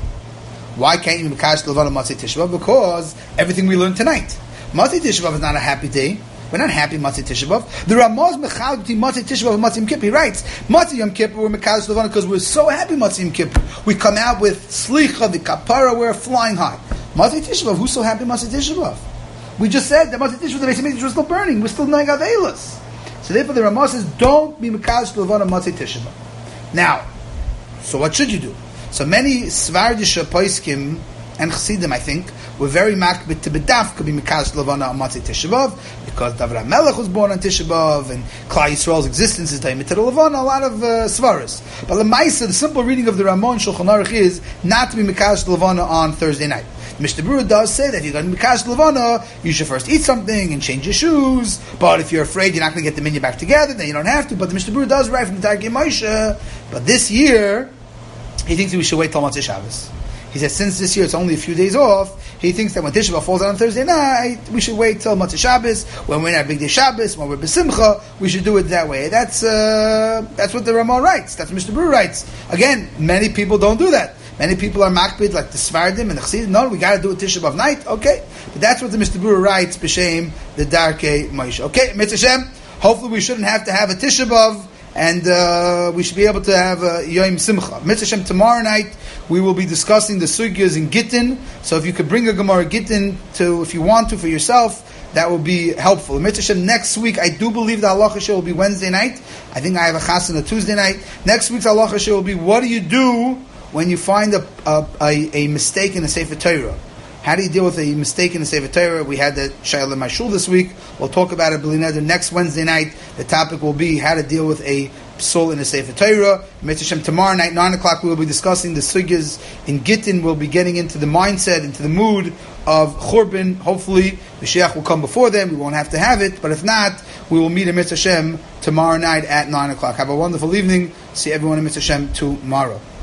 Why can't you be Mekadosh Levana Matzei Tisha B'Av? Because everything we learned tonight. Matzei Tisha B'Av is not a happy day. We're not happy Matzei Tisha B'Av. The Ramah's mechal between Matzei Tisha B'Av and Matzei Yom Kippur. He writes, Matzei Yom Kippur, we're Mekadosh Levana because we're so happy Matzei Yom Kippur. We come out with Slicha, the Kapara, we're flying high. Matzei Tisha B'Av, who's so happy Matzei Tisha B'Av? We just said that Matzei Tisha B'Av, the Beis HaMikdash was still burning. We're still doing Avelos. So therefore the Ramah says, don't be Mekadosh Levana Matzei Tisha B'Av. Now, so what should you do? So many Svardisha Poiskim and Chassidim, I think, were very makbid to bedaf could be Mekadosh Levana on Matzei Tisha B'Av because David HaMelech was born on Tisha B'Av and Klal Yisrael's existence is Daimit to Levana, a lot of uh, svaras. But the Maisa, the simple reading of the Ramon Shulchan Aruch is not to be Mekadosh Levana on Thursday night. Mishnah Berurah does say that if you're going to be Mekadosh Levana, you should first eat something and change your shoes. But if you're afraid you're not going to get the minyan back together, then you don't have to. But the Mishnah Berurah does write from the Darkei Moshe. But this year, he thinks we should wait till Matzei Shabbos. He says since this year it's only a few days off, he thinks that when Tisha B'Av falls out on Thursday night, we should wait till Matzei Shabbos. When we're in our big day Shabbos, when we're B'Simcha, we should do it that way. That's uh, that's what the Ramah writes. That's what Mishnah Berurah writes. Again, many people don't do that. Many people are makbid like the Svardim and the Chassidim. No, we got to do it Tisha B'Av night. Okay, but that's what the Mishnah Berurah writes. B'Shem the Darkei Moshe. Okay, Mitzvah Shem. Hopefully, we shouldn't have to have a Tisha B'Av. And uh, we should be able to have a Yom Simcha. Mitzvah Shem, tomorrow night we will be discussing the sugyas in Gittin. So if you could bring a Gemara Gittin to, if you want to, for yourself, that will be helpful. Mitzvah Shem, next week I do believe the Halacha Show will be Wednesday night. I think I have a chas on a Tuesday night. Next week's Halacha Show will be what do you do when you find a a, a, a mistake in the Sefer Torah? How do you deal with a mistake in the Sefer Torah? We had that Shayla in my shul this week. We'll talk about it, B'li next Wednesday night. The topic will be how to deal with a psul in the Sefer Torah. Mitzvah Shem, tomorrow night, nine o'clock, we will be discussing the sugyas in Gittin. We'll be getting into the mindset, into the mood of Churban. Hopefully, the Mashiach will come before them. We won't have to have it. But if not, we will meet in Mitzvah Shem tomorrow night at nine o'clock. Have a wonderful evening. See everyone in Mitzvah Shem tomorrow.